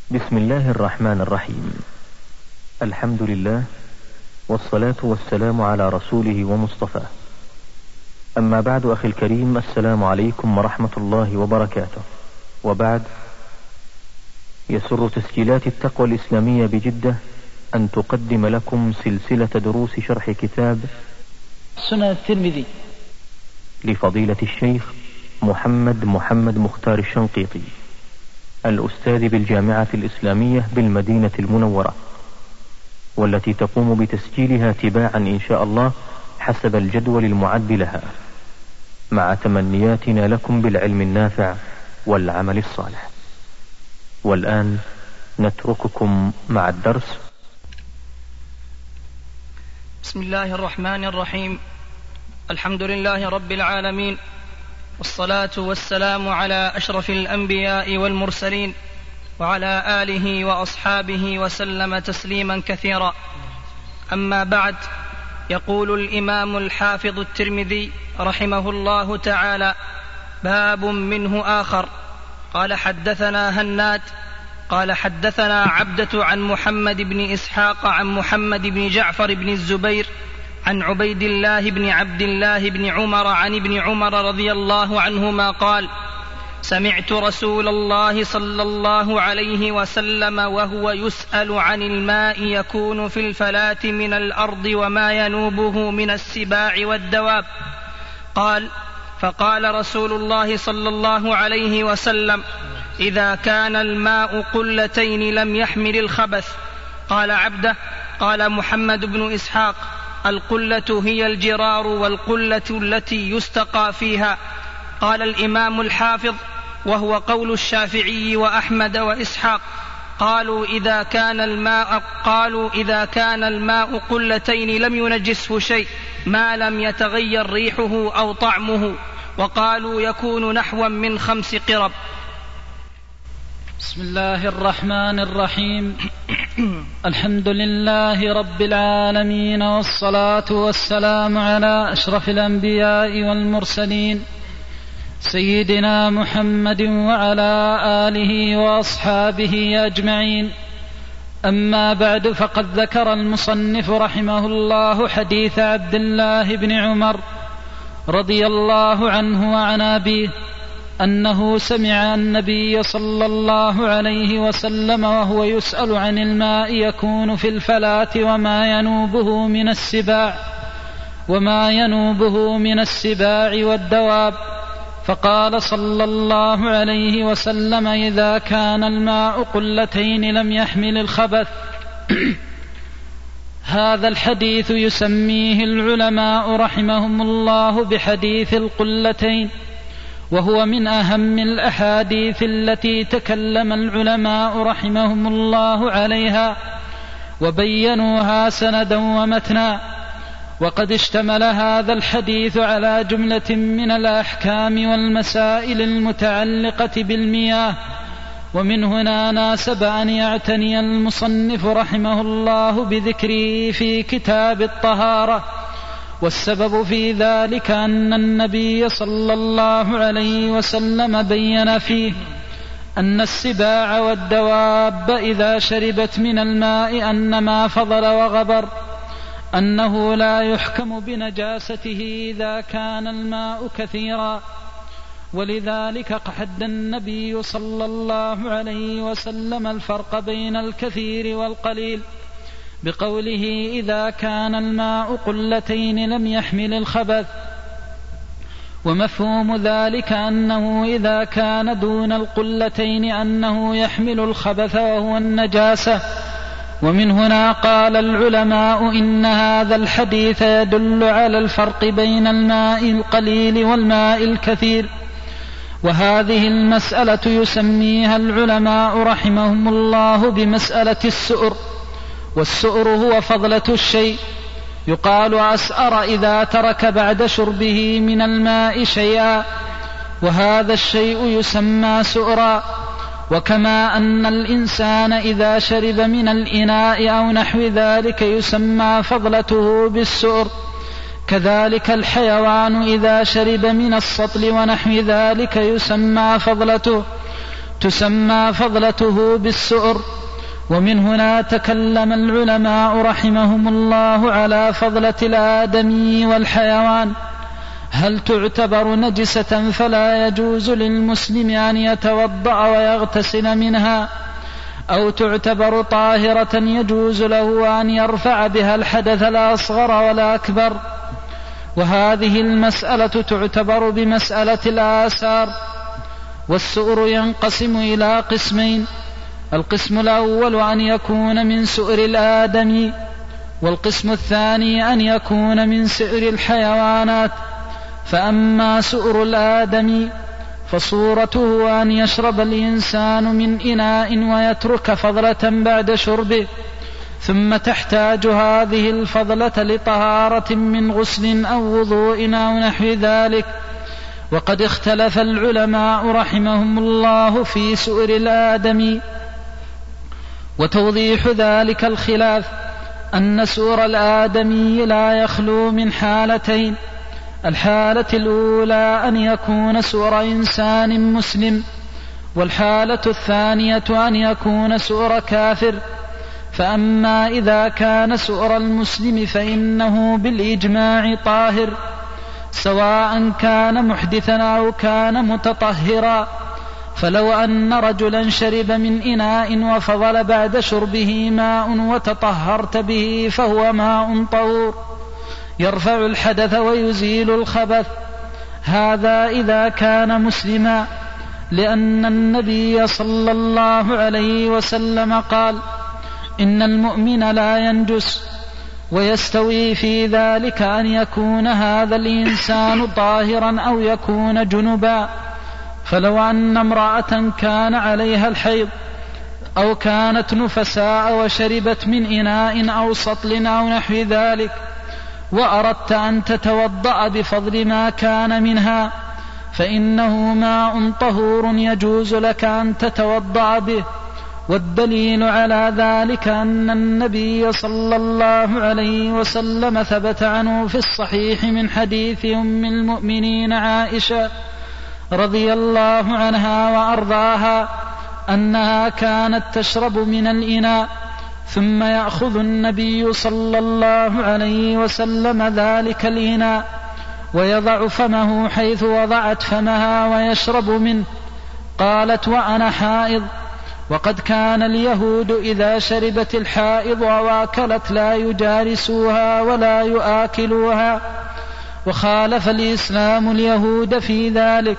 بسم الله الرحمن الرحيم. الحمد لله والصلاة والسلام على رسوله ومصطفاه. أما بعد، أخي الكريم، السلام عليكم ورحمة الله وبركاته. وبعد، يسر تسجيلات التقوى الإسلامية بجدة أن تقدم لكم سلسلة دروس شرح كتاب سنن الترمذي لفضيلة الشيخ محمد مختار الشنقيطي، الأستاذ بالجامعة الإسلامية بالمدينة المنورة، والتي تقوم بتسجيلها تباعا إن شاء الله حسب الجدول المعد لها، مع تمنياتنا لكم بالعلم النافع والعمل الصالح. والآن نترككم مع الدرس. بسم الله الرحمن الرحيم. الحمد لله رب العالمين، والصلاة والسلام على أشرف الأنبياء والمرسلين، وعلى آله وأصحابه وسلم تسليما كثيرا. أما بعد، يقول الإمام الحافظ الترمذي رحمه الله تعالى: باب منه آخر. قال: حدثنا هناد قال: حدثنا عبدة عن محمد بن إسحاق عن محمد بن جعفر بن الزبير عن عبيد الله بن عبد الله بن عمر عن ابن عمر رضي الله عنهما قال: سمعت رسول الله صلى الله عليه وسلم وهو يسأل عن الماء يكون في الفلاة من الأرض وما ينوبه من السباع والدواب. قال: فقال رسول الله صلى الله عليه وسلم: إذا كان الماء قلتين لم يحمل الخبث. قال عبده: قال محمد بن إسحاق: القلة هي الجرار، والقلة التي يستقى فيها. قال الإمام الحافظ: وهو قول الشافعي وأحمد وإسحاق. قالوا إذا كان الماء قلتين لم ينجسه شيء ما لم يتغير ريحه أو طعمه، وقالوا يكون نحوا من 5 قرب. بسم الله الرحمن الرحيم. الحمد لله رب العالمين، والصلاة والسلام على أشرف الأنبياء والمرسلين، سيدنا محمد وعلى آله وأصحابه أجمعين. أما بعد، فقد ذكر المصنف رحمه الله حديث عبد الله بن عمر رضي الله عنه وعن أبيه أنه سمع النبي صلى الله عليه وسلم وهو يسأل عن الماء يكون في الفلاة وما ينوبه من السباع والدواب، فقال صلى الله عليه وسلم: إذا كان الماء قلتين لم يحمل الخبث. هذا الحديث يسميه العلماء رحمهم الله بحديث القلتين، وهو من أهم الأحاديث التي تكلم العلماء رحمهم الله عليها وبينوها سندا ومتنا. وقد اشتمل هذا الحديث على جملة من الأحكام والمسائل المتعلقة بالمياه، ومن هنا ناسب أن يعتني المصنف رحمه الله بذكره في كتاب الطهارة. والسبب في ذلك أن النبي صلى الله عليه وسلم بين فيه أن السباع والدواب إذا شربت من الماء أن ما فضل وغبر أنه لا يحكم بنجاسته إذا كان الماء كثيرا. ولذلك حد النبي صلى الله عليه وسلم الفرق بين الكثير والقليل بقوله: إذا كان الماء قلتين لم يحمل الخبث. ومفهوم ذلك أنه إذا كان دون القلتين أنه يحمل الخبث وهو النجاسة. ومن هنا قال العلماء إن هذا الحديث يدل على الفرق بين الماء القليل والماء الكثير. وهذه المسألة يسميها العلماء رحمهم الله بمسألة السؤر. والسؤر هو فضلة الشيء، يقال أسأر إذا ترك بعد شربه من الماء شيئا، وهذا الشيء يسمى سؤرا. وكما أن الإنسان إذا شرب من الإناء أو نحو ذلك يسمى فضلته بالسؤر، كذلك الحيوان إذا شرب من السطل ونحو ذلك يسمى فضلته. تسمى فضلته بالسؤر. ومن هنا تكلم العلماء رحمهم الله على فضلة الآدمي والحيوان، هل تعتبر نجسة فلا يجوز للمسلم أن يتوضأ ويغتسل منها، أو تعتبر طاهرة يجوز له أن يرفع بها الحدث الأصغر والأكبر؟ وهذه المسألة تعتبر بمسألة الآثار. والسؤر ينقسم إلى قسمين: القسم الأول أن يكون من سؤر الآدمي، والقسم الثاني أن يكون من سؤر الحيوانات. فأما سؤر الآدمي فصورته أن يشرب الإنسان من إناء ويترك فضلة بعد شربه، ثم تحتاج هذه الفضلة لطهارة من غسل أو وضوء أو نحو ذلك. وقد اختلف العلماء رحمهم الله في سؤر الآدمي، وتوضيح ذلك الخلاف أن سؤر الآدمي لا يخلو من حالتين: الحالة الأولى أن يكون سؤر إنسان مسلم، والحالة الثانية أن يكون سؤر كافر. فأما إذا كان سؤر المسلم فإنه بالإجماع طاهر، سواء كان محدثا أو كان متطهرا. فلو أن رجلا شرب من إناء وفضل بعد شربه ماء وتطهرت به فهو ماء طهور يرفع الحدث ويزيل الخبث، هذا إذا كان مسلما، لأن النبي صلى الله عليه وسلم قال: إن المؤمن لا ينجس. ويستوي في ذلك أن يكون هذا الإنسان طاهرا أو يكون جنبا. فلو أن امرأة كان عليها الحيض أو كانت نفساء وشربت من إناء أو سطل أو نحو ذلك، وأردت أن تتوضأ بفضل ما كان منها، فإنه ماء طهور يجوز لك أن تتوضأ به. والدليل على ذلك أن النبي صلى الله عليه وسلم ثبت عنه في الصحيح من حديث أم المؤمنين عائشة رضي الله عنها وأرضاها أنها كانت تشرب من الإناء، ثم يأخذ النبي صلى الله عليه وسلم ذلك الإناء ويضع فمه حيث وضعت فمها ويشرب منه. قالت: وأنا حائض. وقد كان اليهود إذا شربت الحائض وواكلت لا يجالسوها ولا يآكلوها، وخالف الإسلام اليهود في ذلك.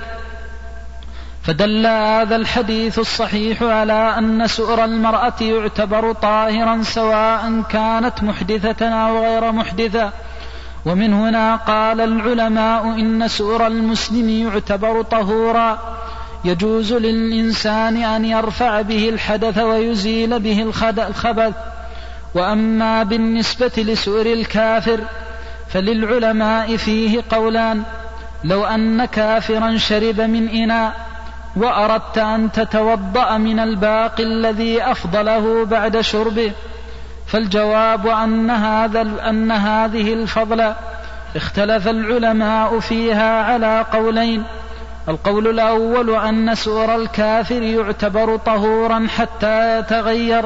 فدل هذا الحديث الصحيح على أن سؤر المرأة يعتبر طاهرا سواء كانت محدثة أو غير محدثة. ومن هنا قال العلماء إن سؤر المسلم يعتبر طهورا، يجوز للإنسان أن يرفع به الحدث ويزيل به الخبث. وأما بالنسبة لسؤر الكافر فللعلماء فيه قولان: لو أن كافرا شرب من إناء وأردت أن تتوضأ من الباقي الذي أفضله بعد شربه، فالجواب أن هذه الفضل اختلف العلماء فيها على قولين: القول الأول أن سؤر الكافر يعتبر طهورا حتى يتغير،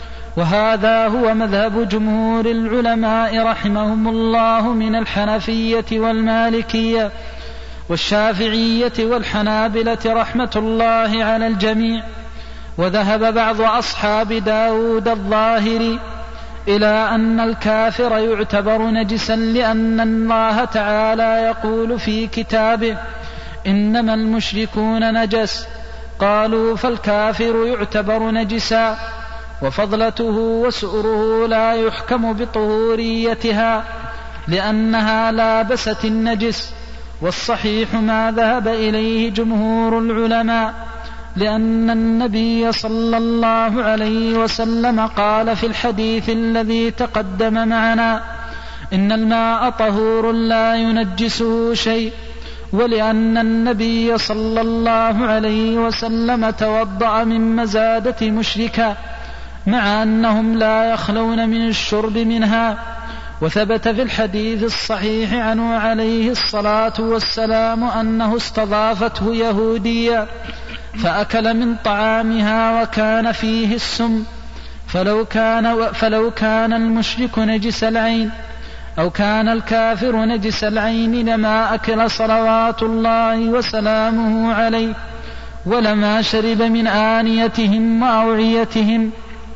وهذا هو مذهب جمهور العلماء رحمهم الله من الحنفية والمالكية والشافعية والحنابلة رحمة الله على الجميع. وذهب بعض أصحاب داود الظاهري إلى أن الكافر يعتبر نجسا، لأن الله تعالى يقول في كتابه: إنما المشركون نجس. قالوا: فالكافر يعتبر نجسا، وفضلته وسؤره لا يحكم بطهوريتها لأنها لابست النجس. والصحيح ما ذهب إليه جمهور العلماء، لأن النبي صلى الله عليه وسلم قال في الحديث الذي تقدم معنا: إن الماء طهور لا ينجسه شيء. ولأن النبي صلى الله عليه وسلم توضأ من مزادة مشركة مع أنهم لا يخلون من الشرب منها. وثبت في الحديث الصحيح عنه عليه الصلاة والسلام أنه استضافته يهودية فأكل من طعامها وكان فيه السم، فلو كان المشرك نجس العين أو كان الكافر نجس العين لما أكل صلوات الله وسلامه عليه، ولما شرب من آنيتهم وأوعيتهم.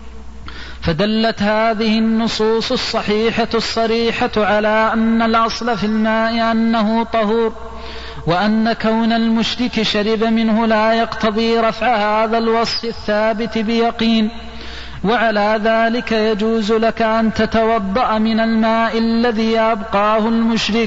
فدلت هذه النصوص الصحيحة الصريحة على أن الأصل في الماء أنه طهور، وأن كون المشرك شرب منه لا يقتضي رفع هذا الوصف الثابت بيقين. وعلى ذلك يجوز لك أن تتوضأ من الماء الذي أبقاه المشرك.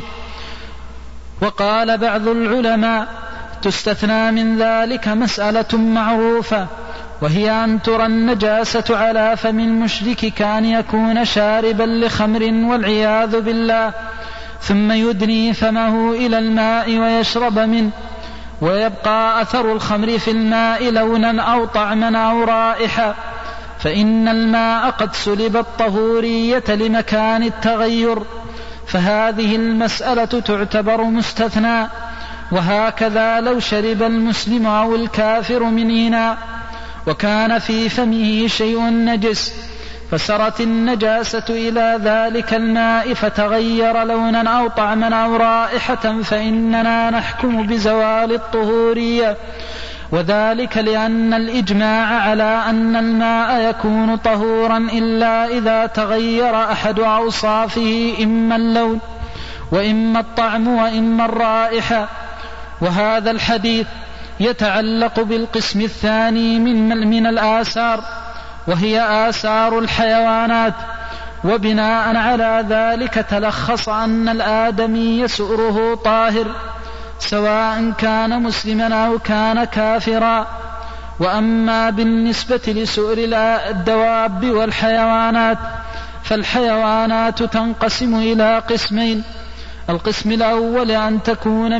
وقال بعض العلماء: تستثنى من ذلك مسألة معروفة، وهي أن ترى النجاسة على فم المشرك كأن يكون شاربا لخمر والعياذ بالله، ثم يدني فمه إلى الماء ويشرب منه، ويبقى أثر الخمر في الماء لونا أو طعما أو رائحة، فإن الماء قد سلب الطهورية لمكان التغير، فهذه المسألة تعتبر مستثنى. وهكذا لو شرب المسلم أو الكافر من إناء وكان في فمه شيء نجس، فسرت النجاسة إلى ذلك الماء فتغير لونا أو طعما أو رائحة، فإننا نحكم بزوال الطهورية، وذلك لأن الإجماع على أن الماء يكون طهورا إلا إذا تغير أحد أوصافه، إما اللون وإما الطعم وإما الرائحة. وهذا الحديث يتعلق بالقسم الثاني من الآثار، وهي آثار الحيوانات. وبناء على ذلك تلخص أن الآدمي سؤره طاهر سواء كان مسلما أو كان كافرا. وأما بالنسبة لسؤر الدواب والحيوانات فالحيوانات تنقسم إلى قسمين: القسم الأول أن تكون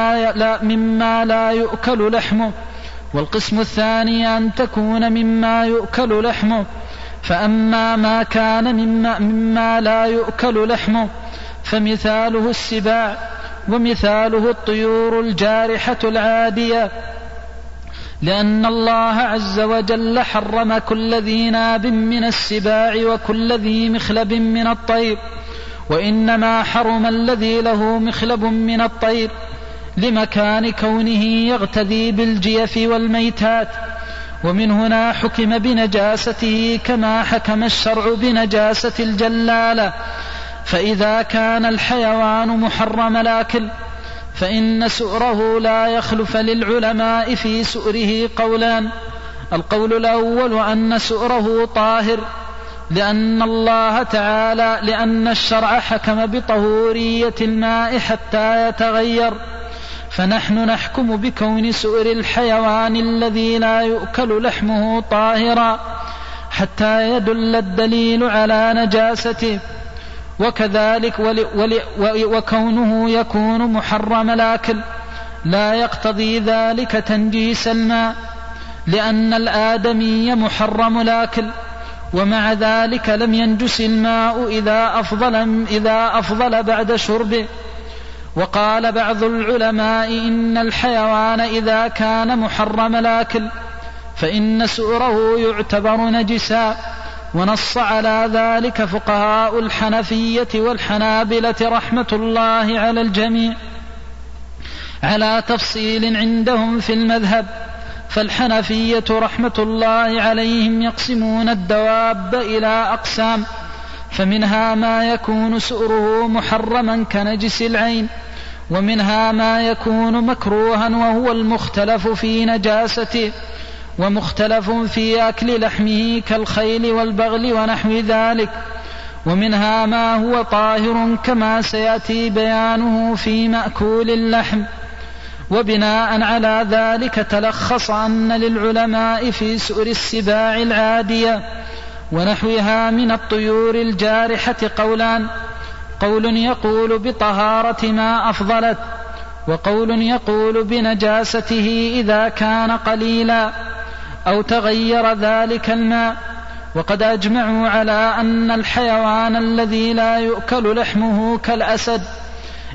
مما لا يؤكل لحمه، والقسم الثاني أن تكون مما يؤكل لحمه. فأما ما كان مما لا يؤكل لحمه فمثاله السباع، ومثاله الطيور الجارحة العادية، لأن الله عز وجل حرم كل ذي ناب من السباع وكل ذي مخلب من الطير، وإنما حرم الذي له مخلب من الطير لمكان كونه يغتذي بالجيف والميتات. ومن هنا حكم بنجاسته كما حكم الشرع بنجاسة الجلالة. فإذا كان الحيوان محرم الأكل فإن سؤره لا يخلف للعلماء في سؤره قولان: القول الأول أن سؤره طاهر لأن الشرع حكم بطهورية الماء حتى يتغير، فنحن نحكم بكون سؤر الحيوان الذي لا يؤكل لحمه طاهرا حتى يدل الدليل على نجاسته. وكذلك وكونه يكون محرم الأكل لا يقتضي ذلك تنجيس الماء، لأن الآدمي محرم الأكل، ومع ذلك لم ينجس الماء إذا أفضل بعد شربه. وقال بعض العلماء إن الحيوان إذا كان محرم الأكل فإن سؤره يعتبر نجسا، ونص على ذلك فقهاء الحنفية والحنابلة رحمة الله على الجميع على تفصيل عندهم في المذهب. فالحنفية رحمة الله عليهم يقسمون الدواب إلى أقسام، فمنها ما يكون سؤره محرما كنجس العين، ومنها ما يكون مكروها وهو المختلف في نجاسته، ومختلف في أكل لحمه كالخيل والبغل ونحو ذلك، ومنها ما هو طاهر كما سيأتي بيانه في مأكول اللحم. وبناء على ذلك تلخص أن للعلماء في سؤر السباع العادية ونحوها من الطيور الجارحة قولان: قول يقول بطهارة ما أفضلت، وقول يقول بنجاسته إذا كان قليلا أو تغير ذلك الماء. وقد أجمعوا على أن الحيوان الذي لا يؤكل لحمه كالأسد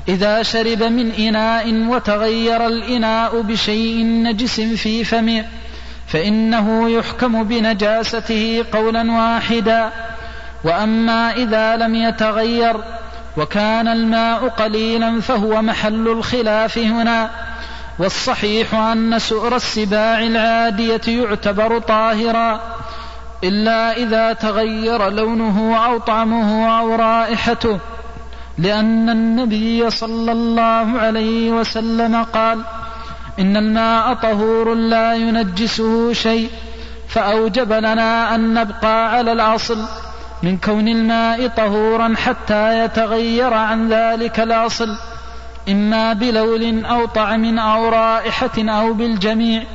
إذا شرب من إناء وتغير الإناء بشيء نجس في فمه فإنه يحكم بنجاسته قولا واحدا. وأما إذا لم يتغير وكان الماء قليلا فهو محل الخلاف هنا. والصحيح أن سؤر السباع العادية يعتبر طاهرا إلا إذا تغير لونه أو طعمه أو رائحته، لأن النبي صلى الله عليه وسلم قال: إن الماء طهور لا ينجسه شيء، فأوجب لنا أن نبقى على الأصل من كون الماء طهورا حتى يتغير عن ذلك الأصل، إما بلون أو طعم أو رائحة أو بالجميع.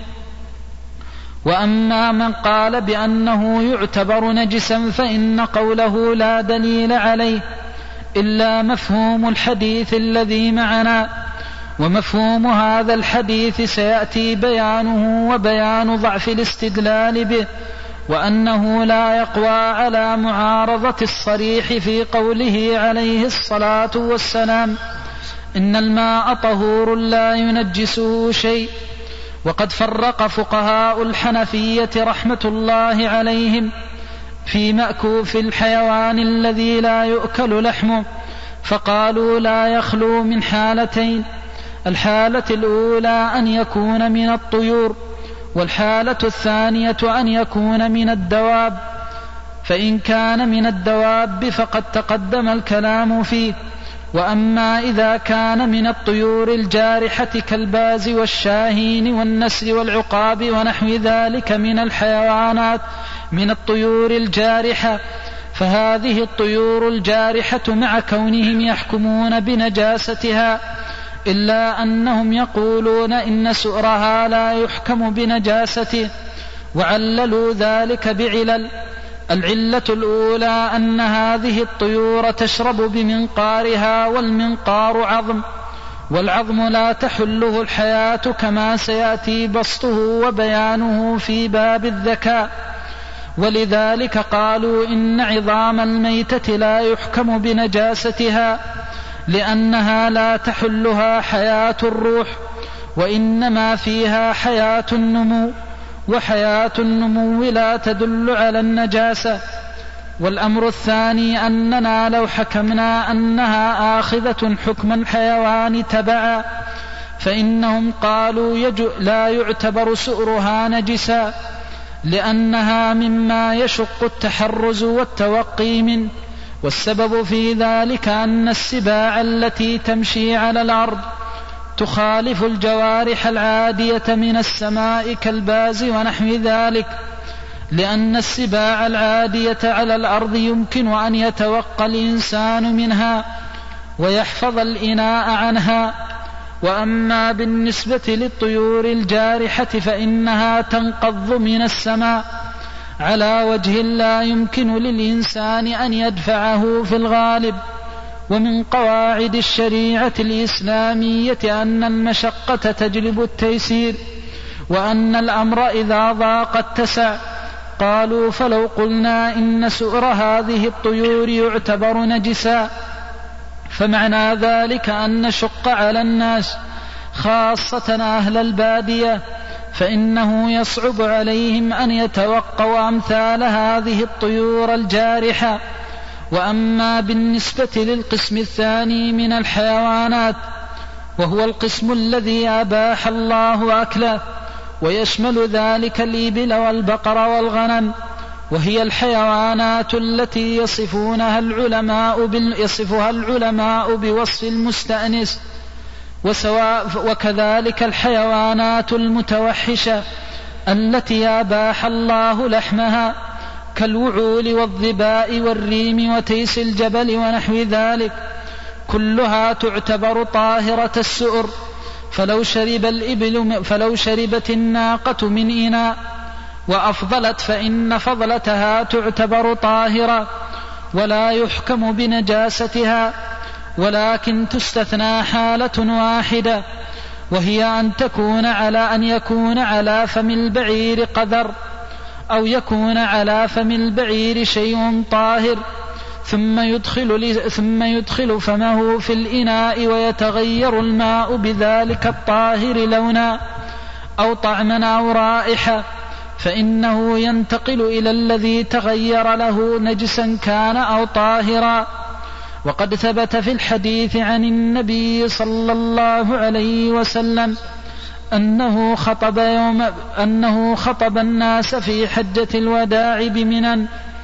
وأما من قال بأنه يعتبر نجسا فإن قوله لا دليل عليه إلا مفهوم الحديث الذي معنا، ومفهوم هذا الحديث سيأتي بيانه وبيان ضعف الاستدلال به، وأنه لا يقوى على معارضة الصريح في قوله عليه الصلاة والسلام: إن الماء طهور لا ينجسه شيء. وقد فرق فقهاء الحنفية رحمة الله عليهم في مأكوف الحيوان الذي لا يؤكل لحمه، فقالوا لا يخلو من حالتين: الحالة الأولى أن يكون من الطيور، والحالة الثانية أن يكون من الدواب. فإن كان من الدواب فقد تقدم الكلام فيه. وأما إذا كان من الطيور الجارحة كالباز والشاهين والنسر والعقاب ونحو ذلك من الحيوانات من الطيور الجارحة، فهذه الطيور الجارحة مع كونهم يحكمون بنجاستها، إلا أنهم يقولون إن سؤرها لا يحكم بنجاسته، وعللوا ذلك بعلل. العلة الأولى أن هذه الطيور تشرب بمنقارها، والمنقار عظم، والعظم لا تحله الحياة كما سيأتي بسطه وبيانه في باب الذكاء. ولذلك قالوا إن عظام الميتة لا يحكم بنجاستها، لأنها لا تحلها حياة الروح، وإنما فيها حياة النمو، وحياة النمو لا تدل على النجاسة. والأمر الثاني أننا لو حكمنا أنها آخذة حكم الحيوان تبعا، فإنهم قالوا لا يعتبر سؤرها نجسا، لأنها مما يشق التحرز والتوقي منه. والسبب في ذلك أن السباع التي تمشي على الأرض تخالف الجوارح العادية من السماء كالباز ونحو ذلك، لأن السباع العادية على الأرض يمكن أن يتوقى الإنسان منها ويحفظ الإناء عنها. وأما بالنسبة للطيور الجارحة فإنها تنقض من السماء على وجه لا يمكن للإنسان أن يدفعه في الغالب. ومن قواعد الشريعة الإسلامية أن المشقة تجلب التيسير، وأن الأمر إذا ضاق اتسع. قالوا: فلو قلنا إن سؤر هذه الطيور يعتبر نجسا، فمعنى ذلك أن نشق على الناس خاصة أهل البادية، فإنه يصعب عليهم أن يتوقوا أمثال هذه الطيور الجارحة. وأما بالنسبة للقسم الثاني من الحيوانات، وهو القسم الذي أباح الله أكله، ويشمل ذلك الإبل والبقر والغنم، وهي الحيوانات التي يصفها العلماء بوصف المستأنس، وكذلك الحيوانات المتوحشة التي أباح الله لحمها كالوعول والظباء والريم وتيس الجبل ونحو ذلك، كلها تعتبر طاهرة السؤر. فلو شربت الناقة من إناء وأفضلت فإن فضلتها تعتبر طاهرة ولا يحكم بنجاستها، ولكن تستثنى حالة واحدة، وهي أن يكون على فم البعير قذر، أو يكون على فم البعير شيء طاهر، ثم يدخل فمه في الإناء ويتغير الماء بذلك الطاهر لونا أو طعما أو رائحة، فإنه ينتقل إلى الذي تغير له نجسا كان أو طاهرا. وقد ثبت في الحديث عن النبي صلى الله عليه وسلم أنه خطب الناس في حجة الوداع بمنى،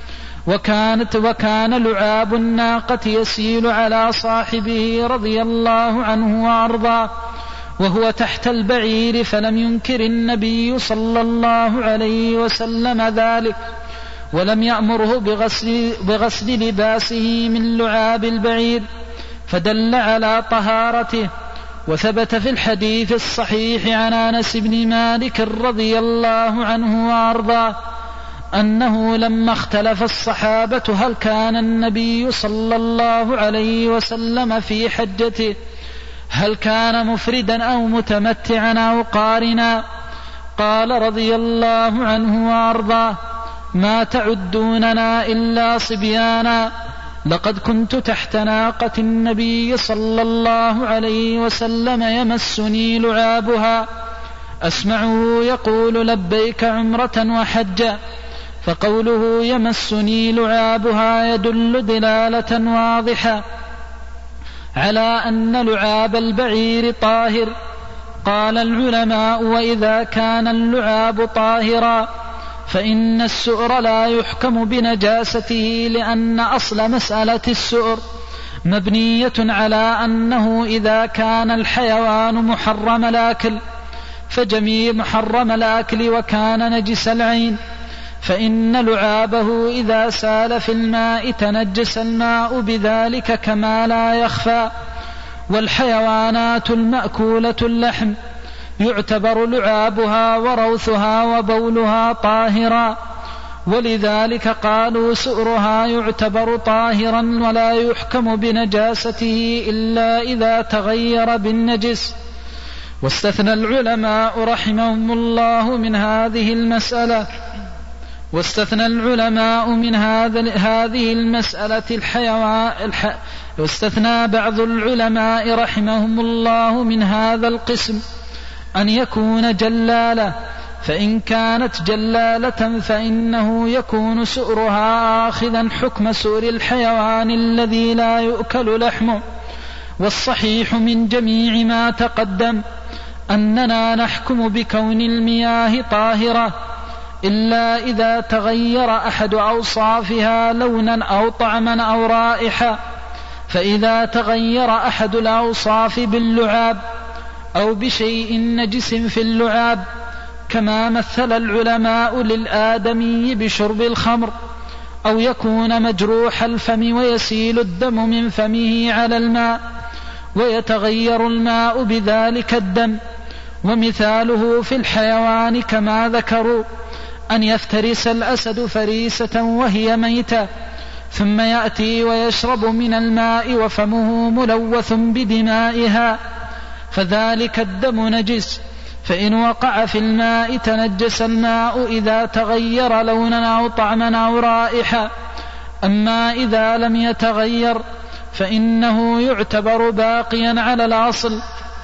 وكان لعاب الناقة يسيل على صاحبه رضي الله عنه وأرضاه وهو تحت البعير، فلم ينكر النبي صلى الله عليه وسلم ذلك، ولم يأمره بغسل لباسه من لعاب البعير، فدل على طهارته. وثبت في الحديث الصحيح عن أنس بن مالك رضي الله عنه وأرضاه أنه لما اختلف الصحابة هل كان النبي صلى الله عليه وسلم في حجته هل كان مفردا أو متمتعا أو قارنا، قال رضي الله عنه وأرضاه: ما تعدوننا إلا صبيانا، لقد كنت تحت ناقة النبي صلى الله عليه وسلم يمسني لعابها، أسمعه يقول لبيك عمرة وحجا، فقوله يمسني لعابها يدل دلالة واضحة على أن لعاب البعير طاهر. قال العلماء: وإذا كان اللعاب طاهرا فإن السؤر لا يحكم بنجاسته، لأن أصل مسألة السؤر مبنية على أنه إذا كان الحيوان محرم الأكل فجميع محرم الأكل وكان نجس العين، فإن لعابه إذا سال في الماء تنجس الماء بذلك كما لا يخفى. والحيوانات المأكولة اللحم يعتبر لعابها وروثها وبولها طاهرا، ولذلك قالوا سؤرها يعتبر طاهرا ولا يحكم بنجاسته إلا إذا تغير بالنجس. واستثنى العلماء رحمهم الله من هذه المسألة واستثنى بعض العلماء رحمهم الله من هذا القسم أن يكون جلالة، فإن كانت جلالة فإنه يكون سؤرها آخذا حكم سؤر الحيوان الذي لا يؤكل لحمه. والصحيح من جميع ما تقدم أننا نحكم بكون المياه طاهرة إلا إذا تغير أحد أوصافها لونا أو طعما أو رائحة، فإذا تغير أحد الأوصاف باللعاب أو بشيء نجس في اللعاب، كما مثل العلماء للآدمي بشرب الخمر، أو يكون مجروح الفم ويسيل الدم من فمه على الماء ويتغير الماء بذلك الدم. ومثاله في الحيوان كما ذكروا أن يفترس الأسد فريسة وهي ميتة ثم يأتي ويشرب من الماء وفمه ملوث بدمائها، فذلك الدم نجس، فإن وقع في الماء تنجس الماء إذا تغير لونا أو طعما أو رائحة. أما إذا لم يتغير فإنه يعتبر باقيا على الأصل.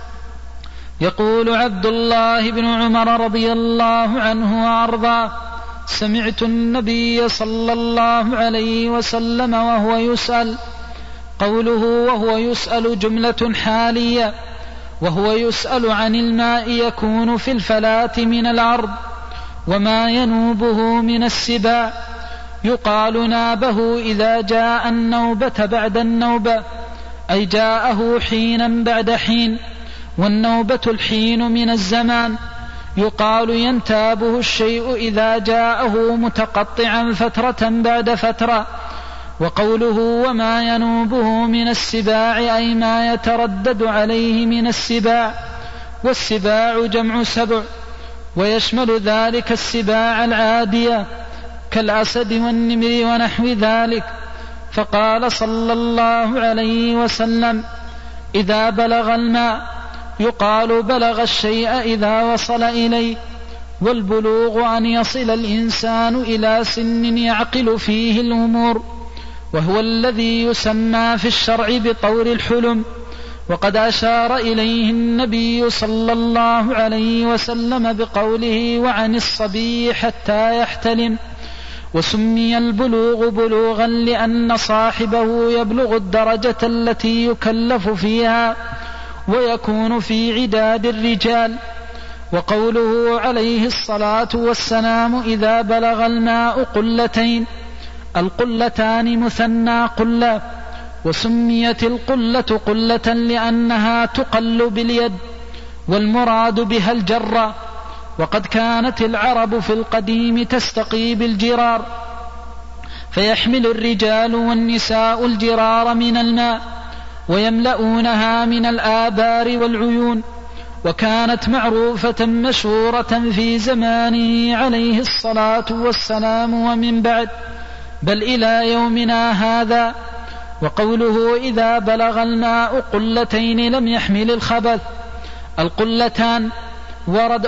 يقول عبد الله بن عمر رضي الله عنه وأرضاه: سمعت النبي صلى الله عليه وسلم وهو يسأل، قوله وهو يسأل جملة حالية، وهو يسأل عن الماء يكون في الفلاة من الأرض وما ينوبه من السباع، يقال نابه إذا جاء النوبة بعد النوبة، أي جاءه حينا بعد حين، والنوبة الحين من الزمان. يقال ينتابه الشيء إذا جاءه متقطعا فترة بعد فترة. وقوله وما ينوبه من السباع أي ما يتردد عليه من السباع، والسباع جمع سبع، ويشمل ذلك السباع العادية كالأسد والنمر ونحو ذلك. فقال صلى الله عليه وسلم: إذا بلغ الماء يقال بلغ الشيء إذا وصل إليه، والبلوغ أن يصل الإنسان إلى سن يعقل فيه الأمور، وهو الذي يسمى في الشرع بطور الحلم، وقد أشار إليه النبي صلى الله عليه وسلم بقوله وعن الصبي حتى يحتلم. وسمي البلوغ بلوغا لأن صاحبه يبلغ الدرجة التي يكلف فيها ويكون في عداد الرجال. وقوله عليه الصلاة والسلام إذا بلغ الماء قلتين، القلتان مثنى قلة، وسميت القلة قلة لأنها تقل باليد، والمراد بها الجرة. وقد كانت العرب في القديم تستقي بالجرار، فيحمل الرجال والنساء الجرار من الماء ويملؤونها من الآبار والعيون، وكانت معروفة مشهورة في زمانه عليه الصلاة والسلام ومن بعد، بل إلى يومنا هذا. وقوله إذا بلغ الماء قلتين لم يحمل الخبث، القلتان ورد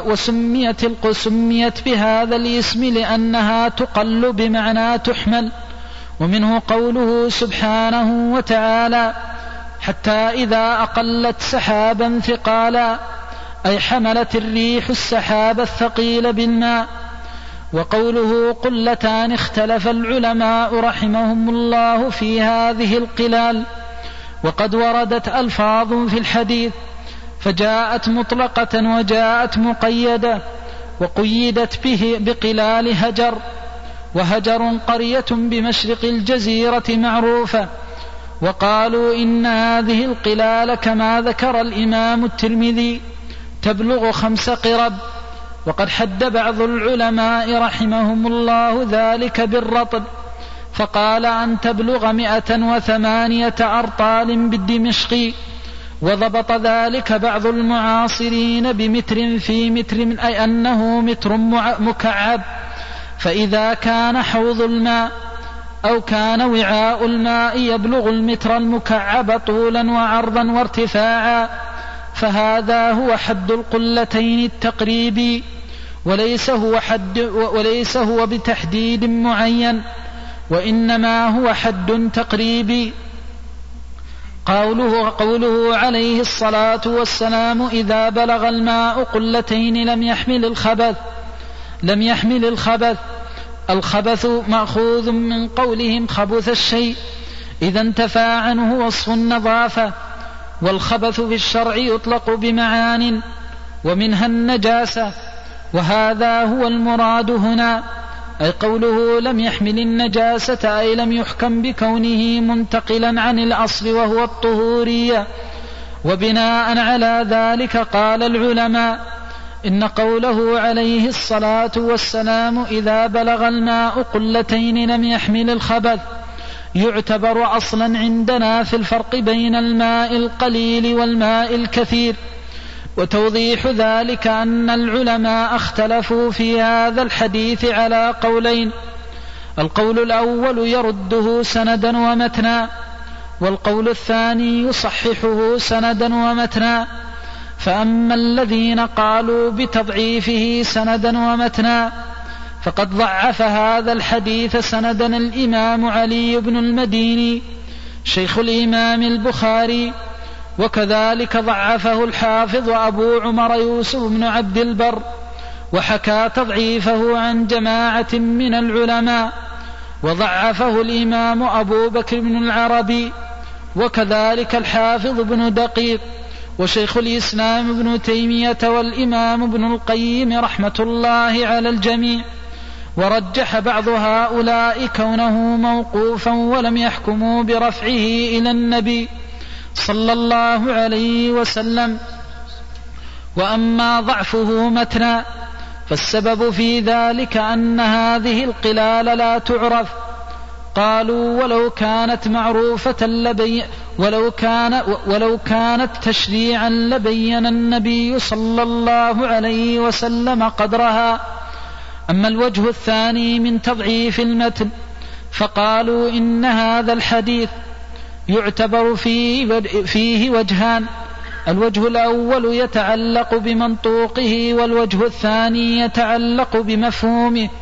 وسميت بهذا الاسم لأنها تقل بمعنى تحمل. ومنه قوله سبحانه وتعالى حتى إذا أقلت سحابا ثقالا، أي حملت الريح السحاب الثقيل بالماء. وقوله قلتان اختلف العلماء رحمهم الله في هذه القلال، وقد وردت ألفاظ في الحديث فجاءت مطلقة وجاءت مقيدة، وقيدت به بقلال هجر. وهجر قرية بمشرق الجزيرة معروفة. وقالوا إن هذه القلال كما ذكر الإمام الترمذي تبلغ 5 قرب، وقد حد بعض العلماء رحمهم الله ذلك بالرطل، فقال أن تبلغ 108 أرطال بالدمشقي، وضبط ذلك بعض المعاصرين بمتر في متر، أي أنه متر مكعب. فإذا كان حوض الماء أو كان وعاء الماء يبلغ المتر المكعب طولا وعرضا وارتفاعا، فهذا هو حد القلتين التقريبي، وليس هو بتحديد معين، وإنما هو حد تقريبي. قوله عليه الصلاة والسلام إذا بلغ الماء قلتين لم يحمل الخبث. الخبث مأخوذ من قولهم خبث الشيء إذا انتفى عنه وصف النظافة. والخبث في الشرع يطلق بمعان، ومنها النجاسة، وهذا هو المراد هنا، أي قوله لم يحمل النجاسة، أي لم يحكم بكونه منتقلا عن الأصل وهو الطهورية. وبناء على ذلك قال العلماء إن قوله عليه الصلاة والسلام إذا بلغ الماء قلتين لم يحمل الخبث يعتبر أصلا عندنا في الفرق بين الماء القليل والماء الكثير. وتوضيح ذلك أن العلماء اختلفوا في هذا الحديث على قولين: القول الأول يرده سندا ومتنا، والقول الثاني يصححه سندا ومتنا. فأما الذين قالوا بتضعيفه سندا ومتنا فقد ضعف هذا الحديث سندا الإمام علي بن المديني شيخ الإمام البخاري، وكذلك ضعفه الحافظ أبو عمر يوسف بن عبد البر، وحكى تضعيفه عن جماعة من العلماء، وضعفه الإمام أبو بكر بن العربي، وكذلك الحافظ بن دقيق، وشيخ الإسلام ابن تيمية، والإمام ابن القيم رحمة الله على الجميع. ورجح بعض هؤلاء كونه موقوفا ولم يحكموا برفعه إلى النبي صلى الله عليه وسلم. وأما ضعفه متنا فالسبب في ذلك أن هذه القلال لا تعرف. قالوا ولو كانت تشريعا لبين النبي صلى الله عليه وسلم قدرها. أما الوجه الثاني من تضعيف المتن فقالوا إن هذا الحديث يعتبر فيه وجهان: الوجه الأول يتعلق بمنطوقه، والوجه الثاني يتعلق بمفهومه.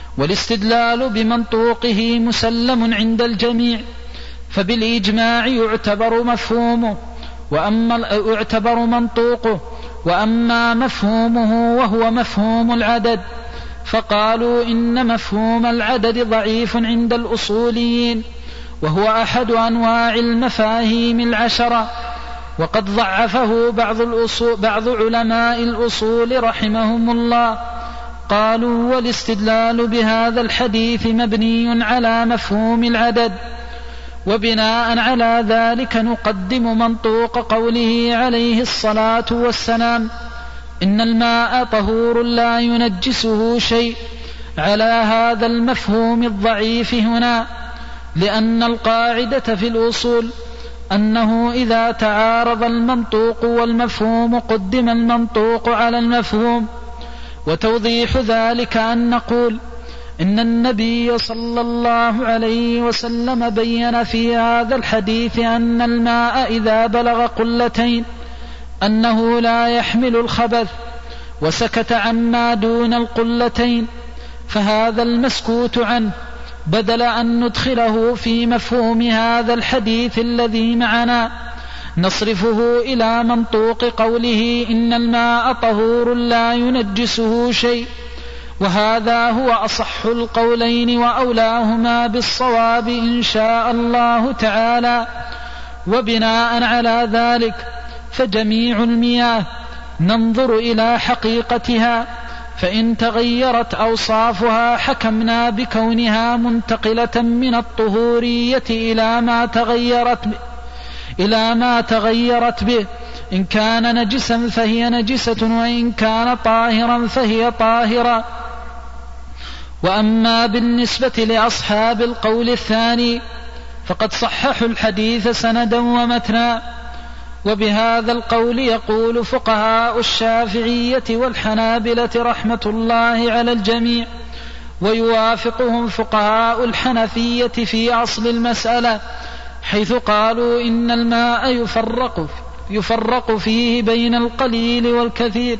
والاستدلال بمنطوقه مسلم عند الجميع، فبالإجماع يعتبر مفهومه يعتبر منطوقه، وأما مفهومه وهو مفهوم العدد فقالوا إن مفهوم العدد ضعيف عند الأصوليين، وهو أحد أنواع المفاهيم العشرة، وقد ضعفه بعض علماء الأصول رحمهم الله. قالوا والاستدلال بهذا الحديث مبني على مفهوم العدد، وبناء على ذلك نقدم منطوق قوله عليه الصلاة والسلام إن الماء طهور لا ينجسه شيء على هذا المفهوم الضعيف هنا، لأن القاعدة في الأصول أنه إذا تعارض المنطوق والمفهوم قدم المنطوق على المفهوم. وتوضيح ذلك أن نقول إن النبي صلى الله عليه وسلم بين في هذا الحديث أن الماء إذا بلغ قلتين أنه لا يحمل الخبث، وسكت عما دون القلتين، فهذا المسكوت عنه بدل أن ندخله في مفهوم هذا الحديث الذي معنا نصرفه إلى منطوق قوله إن الماء طهور لا ينجسه شيء، وهذا هو أصح القولين وأولاهما بالصواب إن شاء الله تعالى. وبناء على ذلك فجميع المياه ننظر إلى حقيقتها، فإن تغيرت أوصافها حكمنا بكونها منتقلة من الطهورية إلى ما تغيرت به، إن كان نجسا فهي نجسة، وإن كان طاهرا فهي طاهرة. وأما بالنسبة لأصحاب القول الثاني فقد صححوا الحديث سندا ومتنا، وبهذا القول يقول فقهاء الشافعية والحنابلة رحمة الله على الجميع، ويوافقهم فقهاء الحنفية في أصل المسألة، حيث قالوا إن الماء يفرق فيه بين القليل والكثير،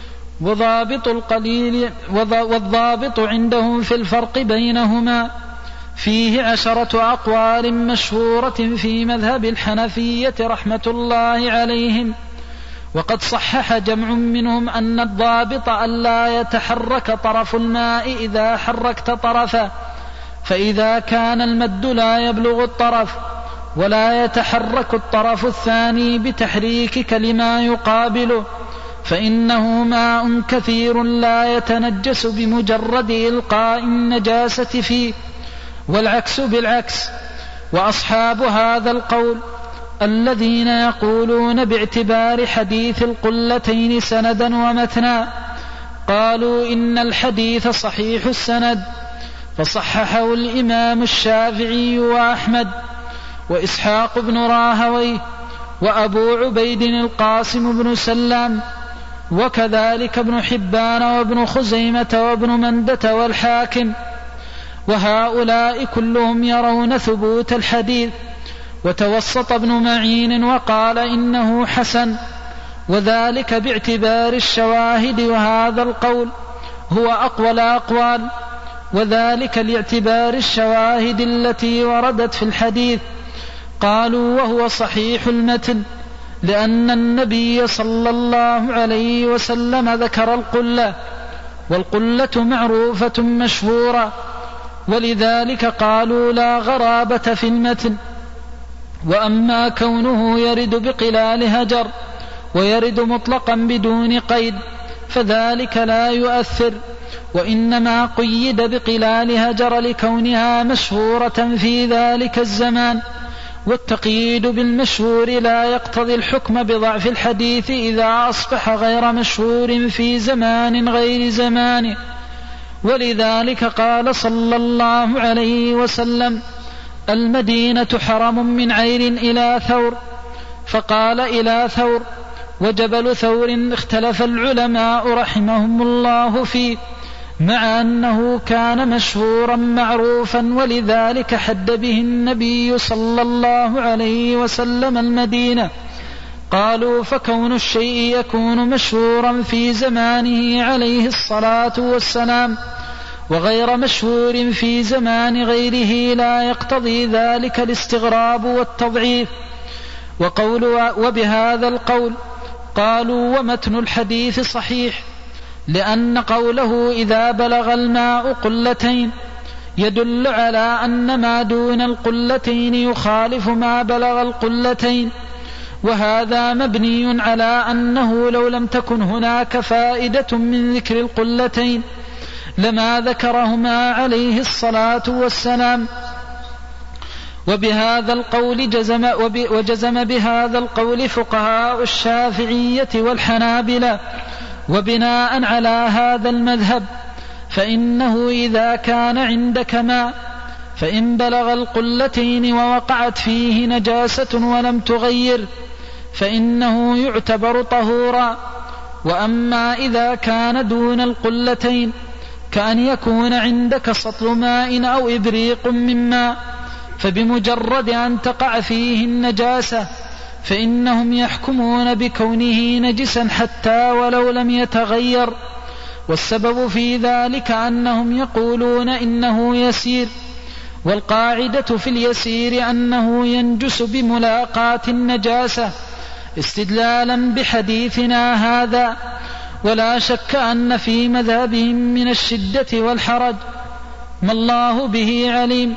والضابط عندهم في الفرق بينهما فيه 10 أقوال مشهورة في مذهب الحنفية رحمة الله عليهم. وقد صحح جمع منهم أن الضابط ألا يتحرك طرف الماء إذا حركت طرفه، فإذا كان المد لا يبلغ الطرف ولا يتحرك الطرف الثاني بتحريكك لما يقابله فإنه ماء كثير لا يتنجس بمجرد إلقاء النجاسة فيه، والعكس بالعكس. وأصحاب هذا القول الذين يقولون باعتبار حديث القلتين سندا ومتنا قالوا إن الحديث صحيح السند، فصححه الإمام الشافعي وأحمد وإسحاق بن راهويه وأبو عبيد القاسم بن سلام، وكذلك ابن حبان وابن خزيمة وابن مندة والحاكم، وهؤلاء كلهم يرون ثبوت الحديث. وتوسط ابن معين وقال إنه حسن، وذلك باعتبار الشواهد، وهذا القول هو أقوى الأقوال، وذلك لاعتبار الشواهد التي وردت في الحديث. قالوا وهو صحيح المتن، لأن النبي صلى الله عليه وسلم ذكر القلة، والقلة معروفة مشهورة، ولذلك قالوا لا غرابة في المتن. وأما كونه يرد بقلال هجر ويرد مطلقا بدون قيد فذلك لا يؤثر، وإنما قيد بقلال هجر لكونها مشهورة في ذلك الزمان، والتقييد بالمشهور لا يقتضي الحكم بضعف الحديث إذا أصبح غير مشهور في زمان غير زمانه. ولذلك قال صلى الله عليه وسلم المدينة حرم من عير إلى ثور، فقال إلى ثور، وجبل ثور اختلف العلماء رحمهم الله فيه، مع أنه كان مشهورا معروفا، ولذلك حد به النبي صلى الله عليه وسلم المدينة. قالوا فكون الشيء يكون مشهورا في زمانه عليه الصلاة والسلام وغير مشهور في زمان غيره لا يقتضي ذلك الاستغراب والتضعيف. وبهذا القول قالوا ومتن الحديث صحيح، لأن قوله إذا بلغ الماء قلتين يدل على أن ما دون القلتين يخالف ما بلغ القلتين، وهذا مبني على أنه لو لم تكن هناك فائدة من ذكر القلتين لما ذكرهما عليه الصلاة والسلام. وبهذا القول وجزم بهذا القول فقهاء الشافعية والحنابلة. وبناء على هذا المذهب فإنه إذا كان عندك ماء فإن بلغ القلتين ووقعت فيه نجاسة ولم تغير فإنه يعتبر طهورا. وأما إذا كان دون القلتين كأن يكون عندك سطل ماء أو إبريق من ماء فبمجرد أن تقع فيه النجاسة فإنهم يحكمون بكونه نجسا حتى ولو لم يتغير. والسبب في ذلك أنهم يقولون إنه يسير، والقاعدة في اليسير أنه ينجس بملاقاة النجاسة استدلالا بحديثنا هذا. ولا شك أن في مذهبهم من الشدة والحرج ما الله به عليم،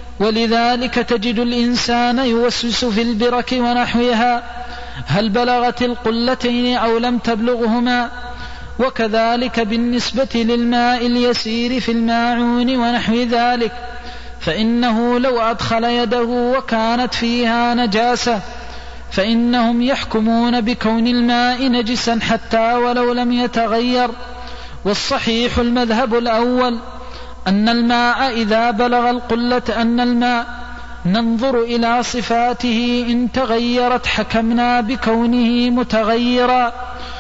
ولذلك تجد الإنسان يوسوس في البرك ونحوها هل بلغت القلتين أو لم تبلغهما. وكذلك بالنسبة للماء اليسير في الماعون ونحو ذلك، فإنه لو أدخل يده وكانت فيها نجاسة فإنهم يحكمون بكون الماء نجسا حتى ولو لم يتغير. والصحيح المذهب الأول أن الماء إذا بلغ القلة أن الماء ننظر إلى صفاته إن تغيرت حكمنا بكونه متغيرا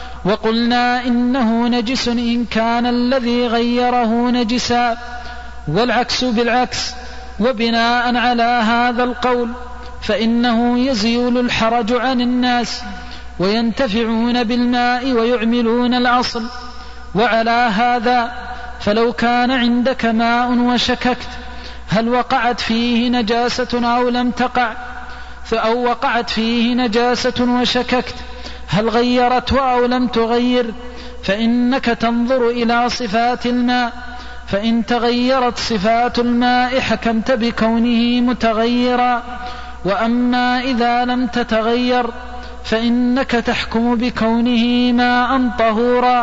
وقلنا إنه نجس إن كان الذي غيره نجسا، والعكس بالعكس. وبناء على هذا القول فإنه يزيل الحرج عن الناس وينتفعون بالماء ويعملون الأصل. وعلى هذا فلو كان عندك ماء وشككت هل وقعت فيه نجاسة أو لم تقع، أو وقعت فيه نجاسة وشككت هل غيرت أو لم تغير، فإنك تنظر إلى صفات الماء، فإن تغيرت صفات الماء حكمت بكونه متغيرا، وأما إذا لم تتغير فإنك تحكم بكونه ماء طهورا.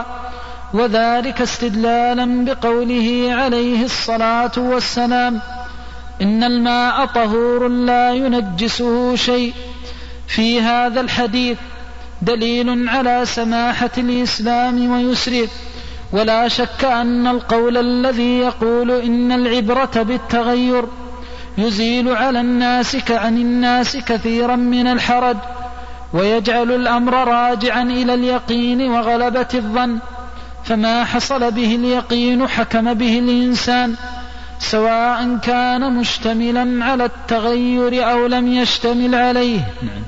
وذلك استدلالا بقوله عليه الصلاة والسلام إن الماء طهور لا ينجسه شيء. في هذا الحديث دليل على سماحة الإسلام ويسره. ولا شك أن القول الذي يقول إن العبرة بالتغير يزيل على الناس عن الناس كثيرا من الحرج ويجعل الأمر راجعا إلى اليقين وغلبة الظن، فما حصل به اليقين حكم به الإنسان سواء كان مشتملا على التغير أو لم يشتمل عليه.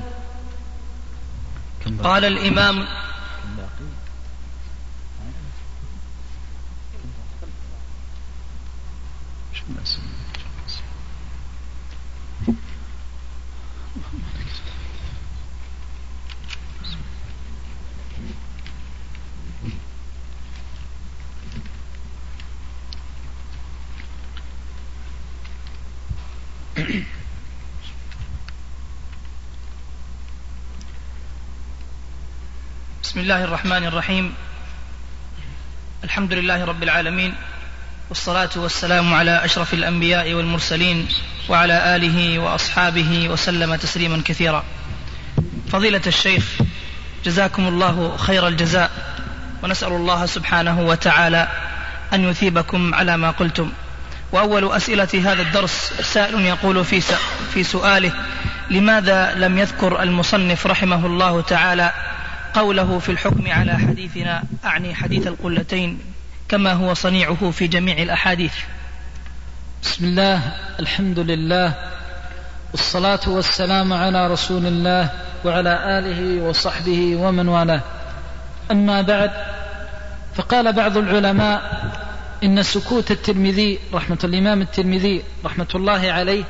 قال الإمام بسم الله الرحمن الرحيم. الحمد لله رب العالمين، والصلاة والسلام على أشرف الأنبياء والمرسلين وعلى آله وأصحابه وسلم تسليما كثيرا. فضيلة الشيخ جزاكم الله خير الجزاء، ونسأل الله سبحانه وتعالى أن يثيبكم على ما قلتم. وأول أسئلة هذا الدرس سائل يقول في سؤاله لماذا لم يذكر المصنف رحمه الله تعالى قوله في الحكم على حديثنا، أعني حديث القلتين، كما هو صنيعه في جميع الأحاديث؟ بسم الله، الحمد لله، والصلاة والسلام على رسول الله وعلى آله وصحبه ومن والاه. أما بعد، فقال بعض العلماء إن سكوت الترمذي الإمام الترمذي رحمة الله عليه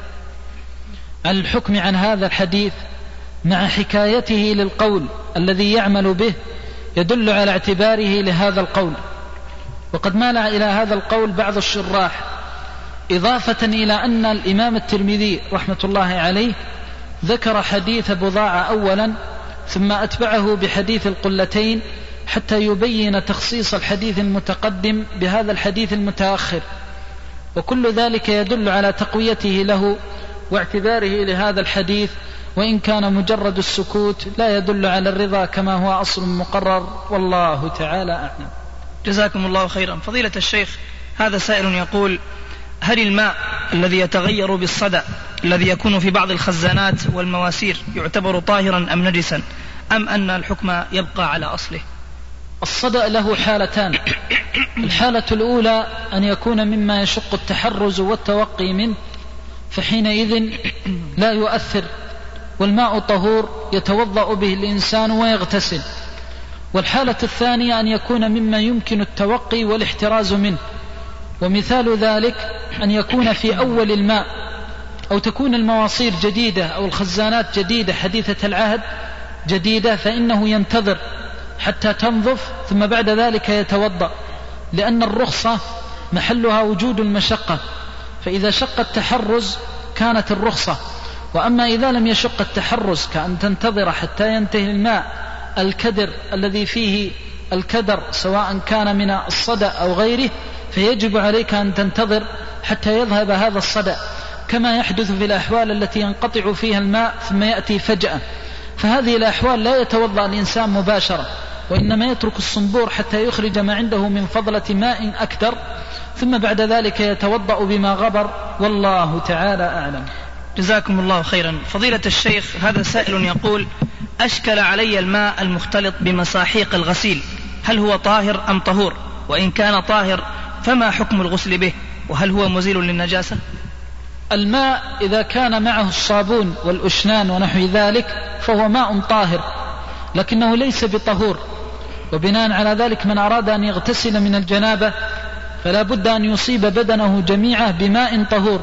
عن الحكم عن هذا الحديث مع حكايته للقول الذي يعمل به يدل على اعتباره لهذا القول. وقد مال إلى هذا القول بعض الشراح إضافة إلى أن الإمام الترمذي رحمة الله عليه ذكر حديث بضاعة أولا ثم أتبعه بحديث القلتين حتى يبين تخصيص الحديث المتقدم بهذا الحديث المتأخر، وكل ذلك يدل على تقويته له واعتباره لهذا الحديث، وإن كان مجرد السكوت لا يدل على الرضا كما هو أصل مقرر، والله تعالى أعلم. جزاكم الله خيرا. فضيلة الشيخ، هذا سائل يقول: هل الماء الذي يتغير بالصدأ الذي يكون في بعض الخزانات والمواسير يعتبر طاهرا أم نجسا، أم أن الحكم يبقى على أصله؟ الصدأ له حالتان. الحالة الأولى أن يكون مما يشق التحرز والتوقي منه، فحينئذ لا يؤثر، والماء طهور يتوضأ به الإنسان ويغتسل. والحالة الثانية أن يكون مما يمكن التوقي والاحتراز منه، ومثال ذلك أن يكون في أول الماء، أو تكون المواصير جديدة أو الخزانات جديدة حديثة العهد جديدة، فإنه ينتظر حتى تنظف ثم بعد ذلك يتوضأ، لأن الرخصة محلها وجود المشقة، فإذا شق التحرز كانت الرخصة. وأما إذا لم يشق التحرز كأن تنتظر حتى ينتهي الماء الكدر الذي فيه الكدر سواء كان من الصدأ أو غيره، فيجب عليك أن تنتظر حتى يذهب هذا الصدأ، كما يحدث في الأحوال التي ينقطع فيها الماء ثم يأتي فجأة. فهذه الأحوال لا يتوضأ الإنسان مباشرة، وإنما يترك الصنبور حتى يخرج ما عنده من فضلة ماء أكثر، ثم بعد ذلك يتوضأ بما غبر، والله تعالى أعلم. جزاكم الله خيرا. فضيلة الشيخ، هذا سائل يقول: أشكل علي الماء المختلط بمساحيق الغسيل، هل هو طاهر أم طهور؟ وإن كان طاهر فما حكم الغسل به؟ وهل هو مزيل للنجاسة؟ الماء إذا كان معه الصابون والأشنان ونحو ذلك فهو ماء طاهر، لكنه ليس بطهور. وبناء على ذلك من أراد أن يغتسل من الجنابة فلا بد أن يصيب بدنه جميعه بماء طهور.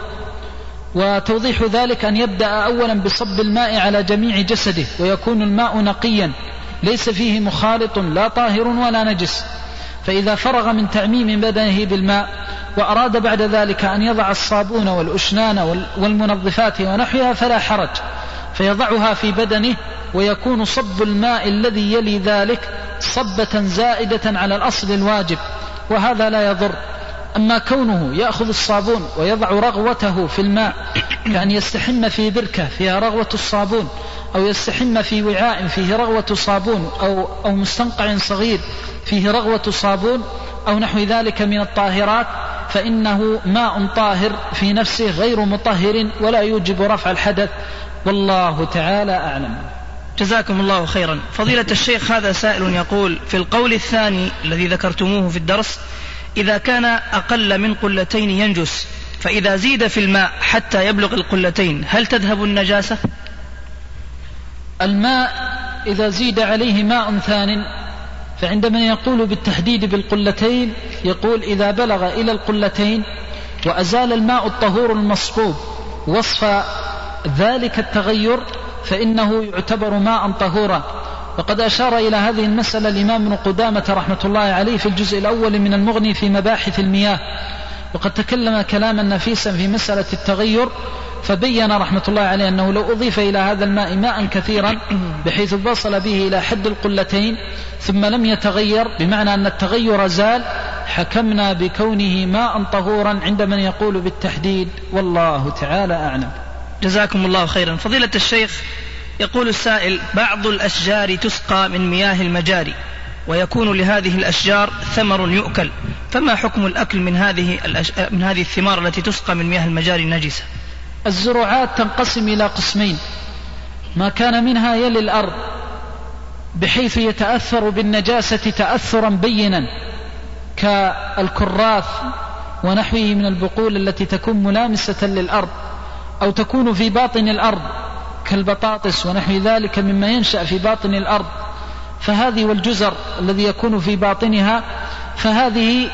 وتوضيح ذلك أن يبدأ أولا بصب الماء على جميع جسده، ويكون الماء نقيا ليس فيه مخالط لا طاهر ولا نجس. فإذا فرغ من تعميم بدنه بالماء وأراد بعد ذلك أن يضع الصابون والأشنان والمنظفات ونحوها فلا حرج، فيضعها في بدنه، ويكون صب الماء الذي يلي ذلك صبة زائدة على الأصل الواجب، وهذا لا يضر. أما كونه يأخذ الصابون ويضع رغوته في الماء كأن يستحم في بركة فيها رغوة الصابون، أو يستحم في وعاء فيه رغوة صابون، أو مستنقع صغير فيه رغوة صابون أو نحو ذلك من الطاهرات، فإنه ماء طاهر في نفسه غير مطهر ولا يوجب رفع الحدث، والله تعالى أعلم. جزاكم الله خيرا. فضيلة الشيخ، هذا سائل يقول: في القول الثاني الذي ذكرتموه في الدرس، إذا كان أقل من قلتين ينجس، فإذا زيد في الماء حتى يبلغ القلتين هل تذهب النجاسة؟ الماء إذا زيد عليه ماء ثان، فعندما يقول بالتحديد بالقلتين يقول إذا بلغ إلى القلتين وأزال الماء الطهور المصبوب وصف ذلك التغير فإنه يعتبر ماء طهورا. وقد أشار إلى هذه المسألة الإمام ابن قدامة رحمة الله عليه في الجزء الأول من المغني في مباحث المياه، وقد تكلم كلاما نفيسا في مسألة التغير، فبين رحمة الله عليه أنه لو أضيف إلى هذا الماء ماء كثيرا بحيث وصل به إلى حد القلتين ثم لم يتغير، بمعنى أن التغير زال، حكمنا بكونه ماء طهورا عند من يقول بالتحديد، والله تعالى أعلم. جزاكم الله خيرا. فضيلة الشيخ، يقول السائل: بعض الأشجار تسقى من مياه المجاري، ويكون لهذه الأشجار ثمر يؤكل، فما حكم الأكل من هذه الثمار التي تسقى من مياه المجاري النجسة؟ الزروعات تنقسم إلى قسمين: ما كان منها يلي الأرض بحيث يتأثر بالنجاسة تأثرا بينا كالكراث ونحوه من البقول التي تكون ملامسة للأرض، أو تكون في باطن الأرض كالبطاطس ونحو ذلك مما ينشأ في باطن الأرض، فهذه والجزر الذي يكون في باطنها، فهذه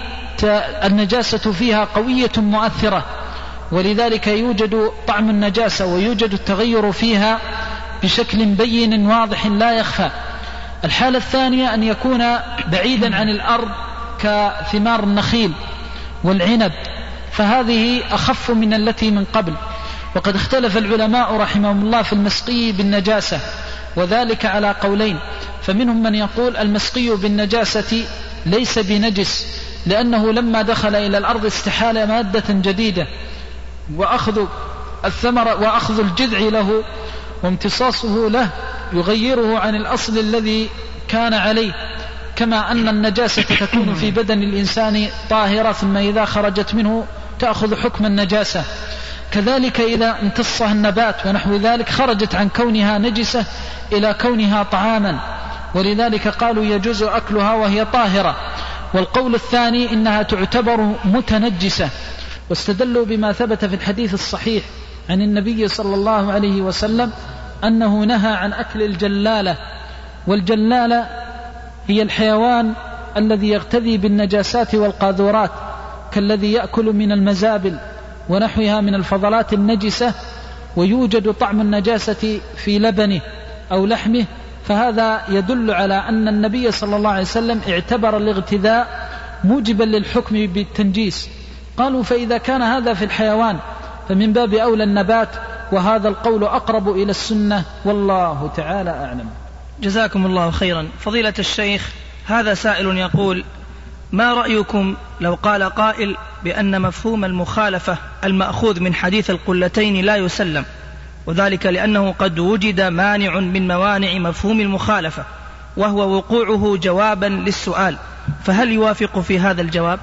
النجاسة فيها قوية مؤثرة، ولذلك يوجد طعم النجاسة ويوجد التغير فيها بشكل بين واضح لا يخفى. الحالة الثانية أن يكون بعيدا عن الأرض كثمار النخيل والعنب، فهذه أخف من التي من قبل. وقد اختلف العلماء رحمهم الله في المسقي بالنجاسة، وذلك على قولين. فمنهم من يقول المسقي بالنجاسة ليس بنجس، لأنه لما دخل إلى الأرض استحال مادة جديدة، وأخذ الثمرة وأخذ الجذع له وامتصاصه له يغيره عن الأصل الذي كان عليه، كما أن النجاسة تكون في بدن الإنسان طاهرة، ثم إذا خرجت منه تأخذ حكم النجاسة. كذلك إذا امتصها النبات ونحو ذلك خرجت عن كونها نجسة إلى كونها طعاما، ولذلك قالوا يجوز أكلها وهي طاهرة. والقول الثاني إنها تعتبر متنجسة، واستدلوا بما ثبت في الحديث الصحيح عن النبي صلى الله عليه وسلم أنه نهى عن أكل الجلالة. والجلالة هي الحيوان الذي يغتذي بالنجاسات والقاذورات، كالذي يأكل من المزابل ونحوها من الفضلات النجسة، ويوجد طعم النجاسة في لبنه أو لحمه. فهذا يدل على أن النبي صلى الله عليه وسلم اعتبر الاغتذاء موجبا للحكم بالتنجيس. قالوا فإذا كان هذا في الحيوان فمن باب أولى النبات، وهذا القول أقرب إلى السنة، والله تعالى أعلم. جزاكم الله خيرا. فضيلة الشيخ، هذا سائل يقول: ما رأيكم لو قال قائل بأن مفهوم المخالفة المأخوذ من حديث القلتين لا يسلم، وذلك لأنه قد وجد مانع من موانع مفهوم المخالفة، وهو وقوعه جوابا للسؤال، فهل يوافق في هذا الجواب؟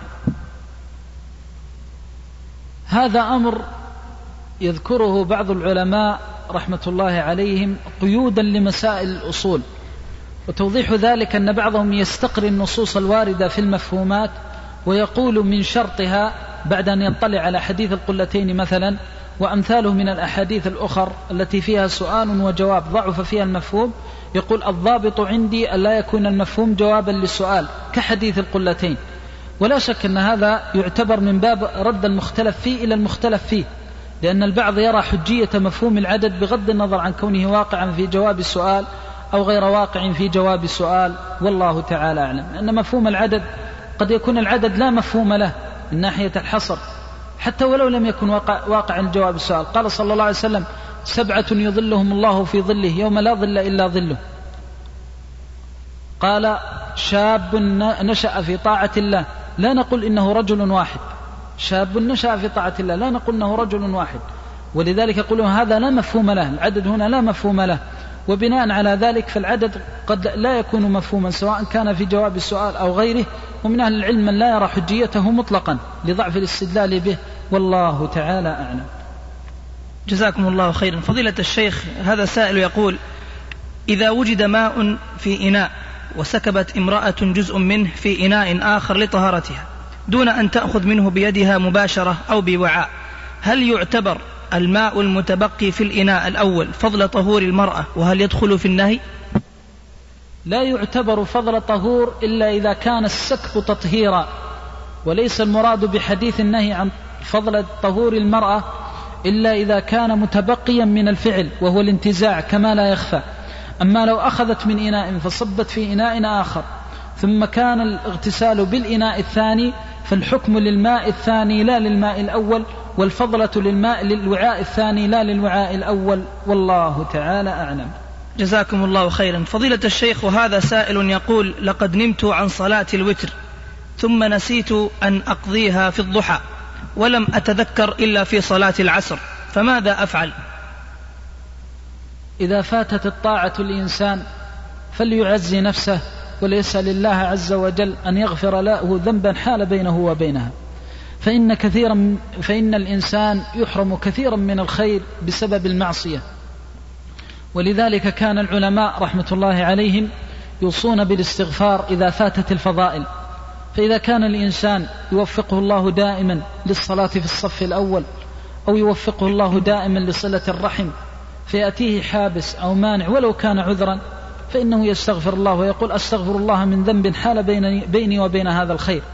هذا أمر يذكره بعض العلماء رحمة الله عليهم قيودا لمسائل الأصول، وتوضيح ذلك أن بعضهم يستقري النصوص الواردة في المفهومات ويقول من شرطها بعد أن يطلع على حديث القلتين مثلا وأمثاله من الأحاديث الأخر التي فيها سؤال وجواب ضعف فيها المفهوم، يقول الضابط عندي أن لا يكون المفهوم جوابا للسؤال كحديث القلتين. ولا شك أن هذا يعتبر من باب رد المختلف فيه إلى المختلف فيه، لأن البعض يرى حجية مفهوم العدد بغض النظر عن كونه واقعا في جواب السؤال أو غير واقع في جواب السؤال، والله تعالى أعلم. لأن مفهوم العدد قد يكون العدد لا مفهوم له من ناحية الحصر، حتى ولو لم يكن واقعا جواب السؤال. قال صلى الله عليه وسلم: 7 يظلهم الله في ظله يوم لا ظل إلا ظله. قال: شاب نشأ في طاعة الله، لا نقول إنه رجل واحد. شاب نشأ في طاعة الله لا نقول إنه رجل واحد، ولذلك يقولون هذا لا مفهوم له، العدد هنا لا مفهوم له. وبناء على ذلك فالعدد قد لا يكون مفهوما سواء كان في جواب السؤال أو غيره، ومن أهل العلم من لا يرى حجيته مطلقا لضعف الاستدلال به، والله تعالى أعلم. جزاكم الله خيرا. فضيلة الشيخ، هذا سائل يقول: إذا وجد ماء في إناء وسكبت امرأة جزء منه في إناء آخر لطهارتها دون أن تأخذ منه بيدها مباشرة أو بوعاء، هل يعتبر الماء المتبقي في الإناء الأول فضل طهور المرأة، وهل يدخل في النهي؟ لا يعتبر فضل طهور إلا إذا كان السكب تطهيرا، وليس المراد بحديث النهي عن فضل طهور المرأة إلا إذا كان متبقيا من الفعل وهو الانتزاع كما لا يخفى. أما لو أخذت من إناء فصبت في إناء آخر ثم كان الاغتسال بالإناء الثاني فالحكم للماء الثاني لا للماء الأول، والفضلة للوعاء الثاني لا للوعاء الأول، والله تعالى أعلم. جزاكم الله خيرا. فضيلة الشيخ، وهذا سائل يقول: لقد نمت عن صلاة الوتر ثم نسيت أن أقضيها في الضحى ولم أتذكر إلا في صلاة العصر، فماذا أفعل؟ إذا فاتت الطاعة الإنسان فليعزي نفسه وليسأل الله عز وجل أن يغفر له ذنبا حال بينه وبينها، فإن الإنسان يحرم كثيرا من الخير بسبب المعصية. ولذلك كان العلماء رحمة الله عليهم يوصون بالاستغفار إذا فاتت الفضائل. فإذا كان الإنسان يوفقه الله دائما للصلاة في الصف الأول، أو يوفقه الله دائما لصلة الرحم، فيأتيه حابس أو مانع ولو كان عذرا، فإنه يستغفر الله ويقول: أستغفر الله من ذنب حال بيني وبين هذا الخير.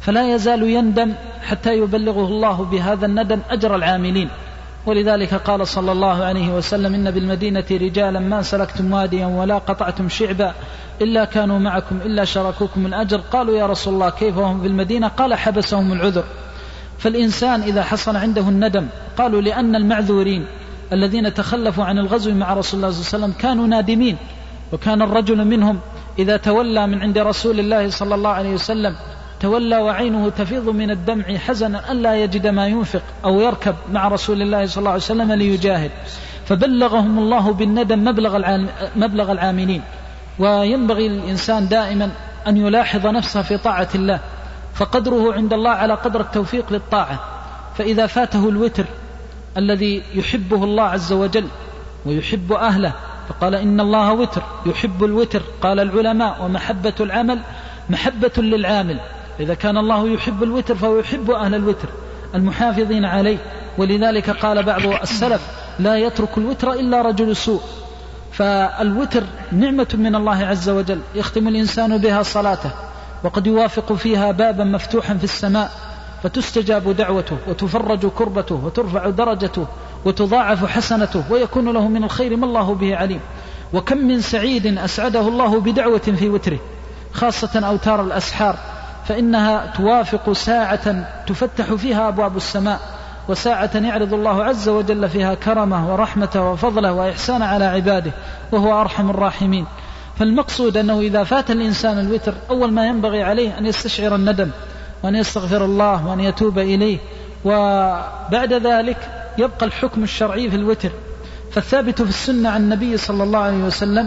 فلا يزال يندم حتى يبلغه الله بهذا الندم أجر العاملين. ولذلك قال صلى الله عليه وسلم: إن بالمدينة رجالا ما سلكتم واديا ولا قطعتم شعبا إلا كانوا معكم إلا شاركوكم الأجر. قالوا: يا رسول الله كيف هم في المدينة؟ قال: حبسهم العذر. فالإنسان إذا حصل عنده الندم، قالوا لأن المعذورين الذين تخلفوا عن الغزو مع رسول الله صلى الله عليه وسلم كانوا نادمين، وكان الرجل منهم إذا تولى من عند رسول الله صلى الله عليه وسلم تولى وعينه تفيض من الدمع حزنا ألا يجد ما ينفق أو يركب مع رسول الله صلى الله عليه وسلم ليجاهد، فبلغهم الله بالندم مبلغ العاملين. وينبغي الإنسان دائما أن يلاحظ نفسه في طاعة الله، فقدره عند الله على قدر التوفيق للطاعة. فإذا فاته الوتر الذي يحبه الله عز وجل ويحب أهله، فقال: إن الله وتر يحب الوتر. قال العلماء: ومحبة العمل محبة للعامل. إذا كان الله يحب الوتر فهو يحب أهل الوتر المحافظين عليه. ولذلك قال بعض السلف: لا يترك الوتر إلا رجل سوء. فالوتر نعمة من الله عز وجل يختم الإنسان بها صلاته، وقد يوافق فيها بابا مفتوحا في السماء فتستجاب دعوته وتفرج كربته وترفع درجته وتضاعف حسنته ويكون له من الخير ما الله به عليم. وكم من سعيد أسعده الله بدعوة في وتره، خاصة أوتار الأسحار، فإنها توافق ساعة تفتح فيها أبواب السماء، وساعة يعرض الله عز وجل فيها كرمه ورحمته وفضله وإحسان على عباده، وهو أرحم الراحمين. فالمقصود أنه إذا فات الإنسان الوتر أول ما ينبغي عليه أن يستشعر الندم وأن يستغفر الله وأن يتوب إليه، وبعد ذلك يبقى الحكم الشرعي في الوتر. فالثابت في السنة عن النبي صلى الله عليه وسلم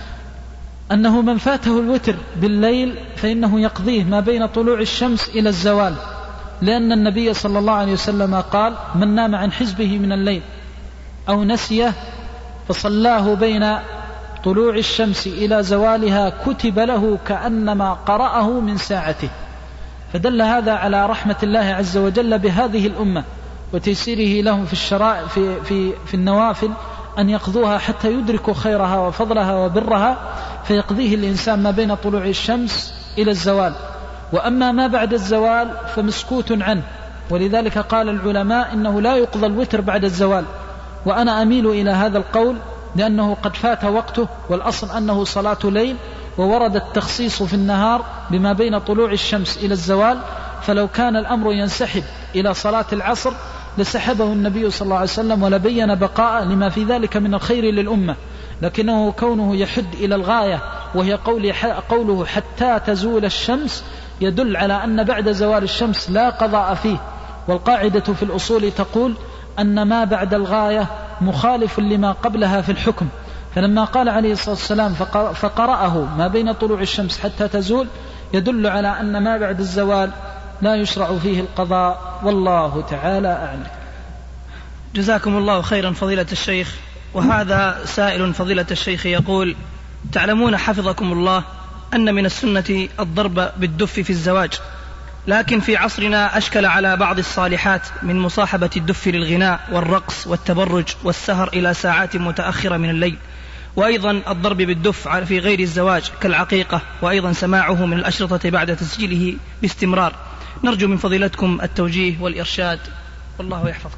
أنه من فاته الوتر بالليل فإنه يقضيه ما بين طلوع الشمس إلى الزوال، لأن النبي صلى الله عليه وسلم قال: من نام عن حزبه من الليل أو نسيه فصلاه بين طلوع الشمس إلى زوالها كتب له كأنما قرأه من ساعته. فدل هذا على رحمة الله عز وجل بهذه الأمة وتيسيره لهم في الشرائع في النوافل أن يقضوها حتى يدركوا خيرها وفضلها وبرها، فيقضيه الإنسان ما بين طلوع الشمس إلى الزوال. وأما ما بعد الزوال فمسكوت عنه، ولذلك قال العلماء إنه لا يقضى الوتر بعد الزوال. وأنا أميل إلى هذا القول لأنه قد فات وقته، والأصل أنه صلاة ليل، وورد التخصيص في النهار بما بين طلوع الشمس إلى الزوال. فلو كان الأمر ينسحب إلى صلاة العصر لسحبه النبي صلى الله عليه وسلم ولبين بقاء لما في ذلك من الخير للأمة، لكنه كونه يحد إلى الغاية وهي قوله حتى تزول الشمس يدل على أن بعد زوال الشمس لا قضاء فيه. والقاعدة في الأصول تقول أن ما بعد الغاية مخالف لما قبلها في الحكم. فلما قال عليه الصلاة والسلام فقرأه ما بين طلوع الشمس حتى تزول يدل على أن ما بعد الزوال لا يشرع فيه القضاء، والله تعالى أعلم. جزاكم الله خيرا فضيلة الشيخ. وهذا سائل فضيلة الشيخ يقول: تعلمون حفظكم الله أن من السنة الضرب بالدف في الزواج، لكن في عصرنا أشكل على بعض الصالحات من مصاحبة الدف للغناء والرقص والتبرج والسهر إلى ساعات متأخرة من الليل، وأيضا الضرب بالدف في غير الزواج كالعقيقة، وأيضا سماعه من الأشرطة بعد تسجيله باستمرار. نرجو من فضيلتكم التوجيه والإرشاد، والله يحفظكم.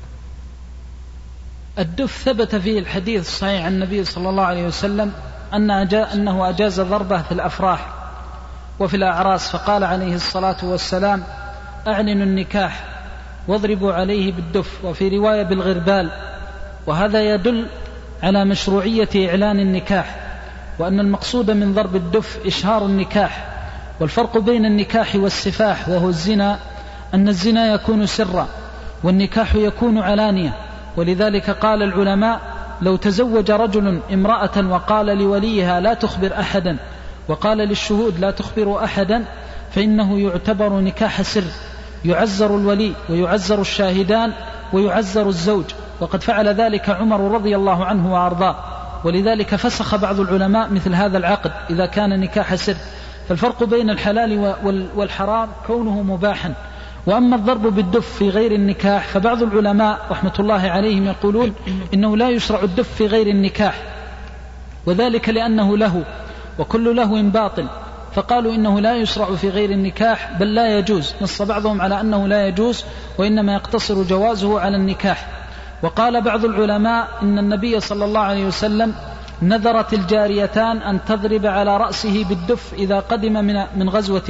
الدف ثبت فيه الحديث الصحيح عن النبي صلى الله عليه وسلم أنه أجاز ضربه في الأفراح وفي الأعراس، فقال عليه الصلاة والسلام: أعلنوا النكاح واضربوا عليه بالدف، وفي رواية بالغربال. وهذا يدل على مشروعية إعلان النكاح، وأن المقصود من ضرب الدف إشهار النكاح. والفرق بين النكاح والسفاح وهو الزنا أن الزنا يكون سرا والنكاح يكون علانية. ولذلك قال العلماء: لو تزوج رجل امرأة وقال لوليها لا تخبر أحدا، وقال للشهود لا تخبروا أحدا، فإنه يعتبر نكاح سر، يعزر الولي ويعزر الشاهدان ويعزر الزوج، وقد فعل ذلك عمر رضي الله عنه وأرضاه. ولذلك فسخ بعض العلماء مثل هذا العقد إذا كان نكاح سر. فالفرق بين الحلال والحرام كونه مباحا. وأما الضرب بالدف في غير النكاح فبعض العلماء رحمة الله عليهم يقولون إنه لا يشرع الدف في غير النكاح، وذلك لأنه له، وكل لهو باطل، فقالوا إنه لا يشرع في غير النكاح بل لا يجوز. نص بعضهم على أنه لا يجوز وإنما يقتصر جوازه على النكاح. وقال بعض العلماء إن النبي صلى الله عليه وسلم نذرت الجاريتان أن تضرب على رأسه بالدف إذا قدم من غزوته،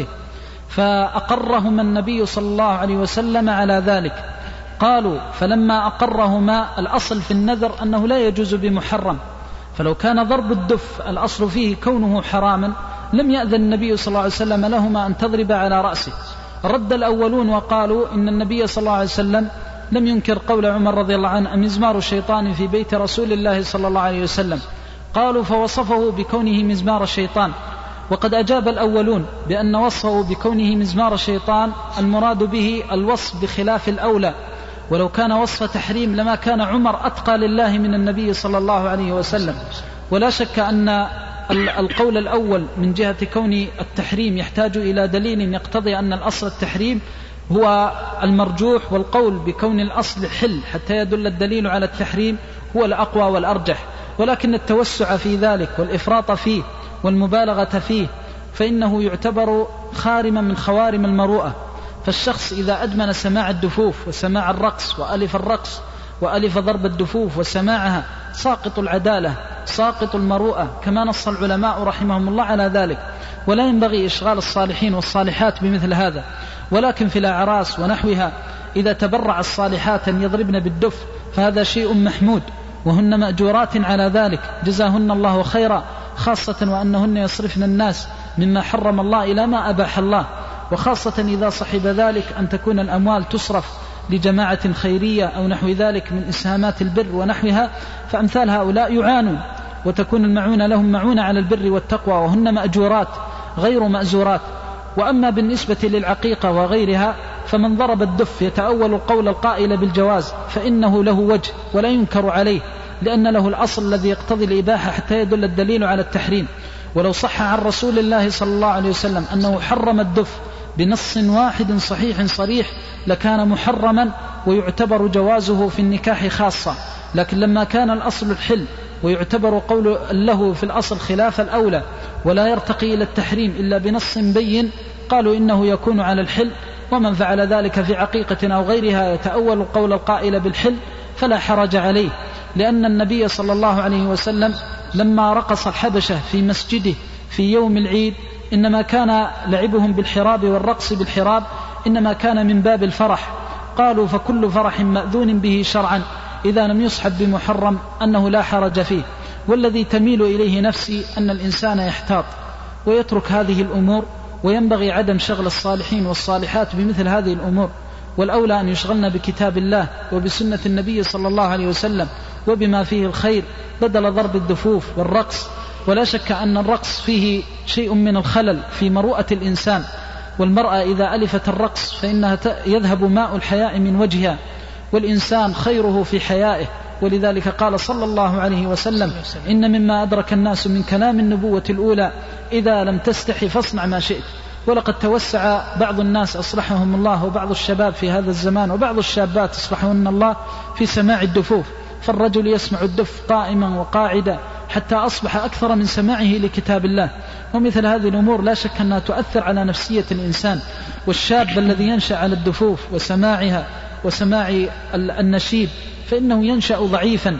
فأقرهما النبي صلى الله عليه وسلم على ذلك. قالوا فلما أقرهما الأصل في النذر أنه لا يجوز بمحرم، فلو كان ضرب الدف الأصل فيه كونه حراما لم يأذن النبي صلى الله عليه وسلم لهما أن تضرب على رأسه. رد الأولون وقالوا إن النبي صلى الله عليه وسلم لم ينكر قول عمر رضي الله عنه مزمار الشيطان في بيت رسول الله صلى الله عليه وسلم. قالوا فوصفه بكونه مزمار الشيطان، وقد أجاب الأولون بأن وصفه بكونه مزمار الشيطان المراد به الوصف بخلاف الأولى، ولو كان وصف تحريم لما كان عمر أتقى لله من النبي صلى الله عليه وسلم. ولا شك أن القول الأول من جهة كون التحريم يحتاج إلى دليل يقتضي أن الأصل التحريم هو المرجوح، والقول بكون الأصل حل حتى يدل الدليل على التحريم هو الأقوى والأرجح. ولكن التوسع في ذلك والإفراط فيه والمبالغة فيه فإنه يعتبر خارما من خوارم المروءة. فالشخص إذا أدمن سماع الدفوف وسماع الرقص وألف الرقص وألف ضرب الدفوف وسماعها ساقط العدالة ساقط المروءة، كما نص العلماء رحمهم الله على ذلك. ولا ينبغي إشغال الصالحين والصالحات بمثل هذا. ولكن في الأعراس ونحوها إذا تبرع الصالحات أن يضربن بالدف فهذا شيء محمود، وهن مأجورات على ذلك جزاهن الله خيرا، خاصة وأنهن يصرفن الناس مما حرم الله إلى ما أباح الله، وخاصة إذا صحب ذلك أن تكون الأموال تصرف لجماعة خيرية أو نحو ذلك من إسهامات البر ونحوها، فأمثال هؤلاء يعانون وتكون المعونة لهم معونة على البر والتقوى، وهن مأجورات غير مأزورات. وأما بالنسبة للعقيقة وغيرها فمن ضرب الدف يتأول القول القائل بالجواز فإنه له وجه ولا ينكر عليه، لأن له الأصل الذي يقتضي الإباحة حتى يدل الدليل على التحريم. ولو صح عن رسول الله صلى الله عليه وسلم أنه حرم الدف بنص واحد صحيح صريح لكان محرما ويعتبر جوازه في النكاح خاصة. لكن لما كان الأصل الحل ويعتبر قول له في الأصل خلاف الأولى ولا يرتقي إلى التحريم إلا بنص بين، قالوا إنه يكون على الحل. ومن فعل ذلك في عقيقة أو غيرها يتأول قول القائل بالحل فلا حرج عليه، لأن النبي صلى الله عليه وسلم لما رقص الحبشة في مسجده في يوم العيد إنما كان لعبهم بالحراب والرقص بالحراب إنما كان من باب الفرح. قالوا فكل فرح مأذون به شرعا إذا لم يصحب بمحرم أنه لا حرج فيه. والذي تميل إليه نفسي أن الإنسان يحتاط ويترك هذه الأمور، وينبغي عدم شغل الصالحين والصالحات بمثل هذه الأمور، والأولى أن يشغلنا بكتاب الله وبسنة النبي صلى الله عليه وسلم وبما فيه الخير بدل ضرب الدفوف والرقص. ولا شك أن الرقص فيه شيء من الخلل في مروءة الإنسان، والمرأة إذا ألفت الرقص فإنها يذهب ماء الحياء من وجهها، والإنسان خيره في حيائه. ولذلك قال صلى الله عليه وسلم إن مما أدرك الناس من كلام النبوة الأولى إذا لم تستحي فاصنع ما شئت. ولقد توسع بعض الناس أصلحهم الله وبعض الشباب في هذا الزمان وبعض الشابات أصلحهن الله في سماع الدفوف، فالرجل يسمع الدف قائما وقاعدا حتى أصبح أكثر من سماعه لكتاب الله. ومثل هذه الأمور لا شك أنها تؤثر على نفسية الإنسان. والشاب الذي ينشأ على الدفوف وسماعها وسماع النشيد فإنه ينشأ ضعيفا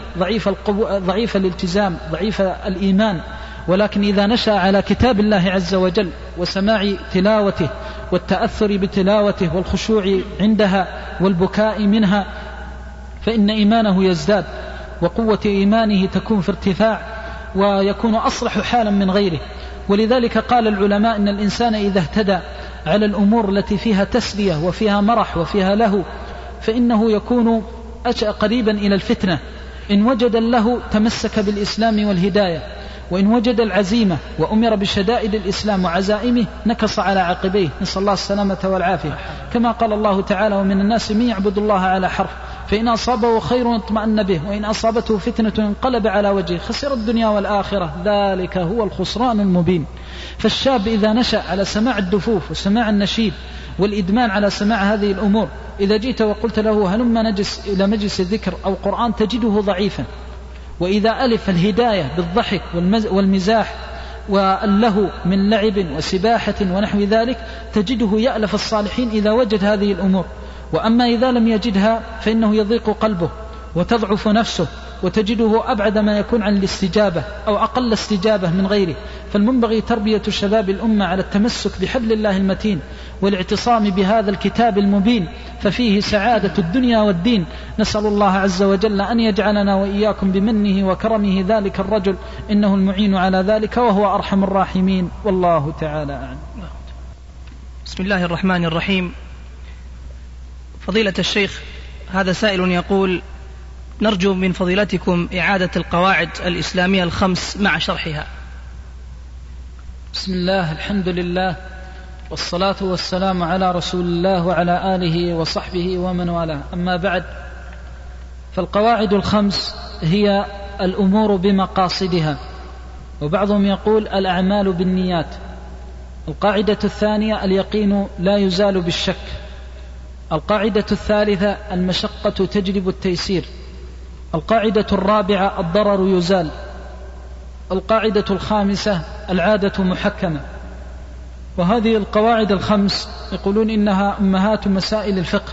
ضعيف الالتزام ضعيف الإيمان. ولكن إذا نشأ على كتاب الله عز وجل وسماع تلاوته والتأثر بتلاوته والخشوع عندها والبكاء منها فإن إيمانه يزداد وقوة إيمانه تكون في ارتفاع ويكون أصلح حالا من غيره. ولذلك قال العلماء إن الإنسان إذا اهتدى على الأمور التي فيها تسلية وفيها مرح وفيها له فإنه يكون قريبا إلى الفتنة. إن وجد له تمسك بالإسلام والهداية، وإن وجد العزيمة وأمر بشدائد الإسلام وعزائمه نكص على عقبيه، نسأل الله السلامة والعافية. كما قال الله تعالى ومن الناس من يعبد الله على حرف فإن أصابه خير اطمأن به وإن أصابته فتنة انقلب على وجهه خسر الدنيا والآخرة ذلك هو الخسران المبين. فالشاب إذا نشأ على سماع الدفوف وسماع النشيد والإدمان على سماع هذه الأمور إذا جئت وقلت له هلما نجلس إلى مجلس الذكر أو قرآن تجده ضعيفا. وإذا ألف الهداية بالضحك والمزاح واللهو من لعب وسباحة ونحو ذلك تجده يألف الصالحين إذا وجد هذه الأمور. وأما إذا لم يجدها فإنه يضيق قلبه وتضعف نفسه وتجده أبعد ما يكون عن الاستجابة أو أقل استجابة من غيره. فالمنبغي تربية شباب الأمة على التمسك بحبل الله المتين والاعتصام بهذا الكتاب المبين، ففيه سعادة الدنيا والدين. نسأل الله عز وجل أن يجعلنا وإياكم بمنه وكرمه ذلك الرجل، إنه المعين على ذلك وهو أرحم الراحمين، والله تعالى أعلم. بسم الله الرحمن الرحيم. فضيلة الشيخ، هذا سائل يقول: نرجو من فضيلتكم إعادة القواعد الإسلامية الخمس مع شرحها. بسم الله، الحمد لله، والصلاة والسلام على رسول الله وعلى آله وصحبه ومن والاه، أما بعد. فالقواعد الخمس هي الأمور بمقاصدها، وبعضهم يقول الأعمال بالنيات. القاعدة الثانية اليقين لا يزال بالشك. القاعدة الثالثة المشقة تجلب التيسير. القاعدة الرابعة الضرر يزال. القاعدة الخامسة العادة محكمة. وهذه القواعد الخمس يقولون إنها أمهات مسائل الفقه،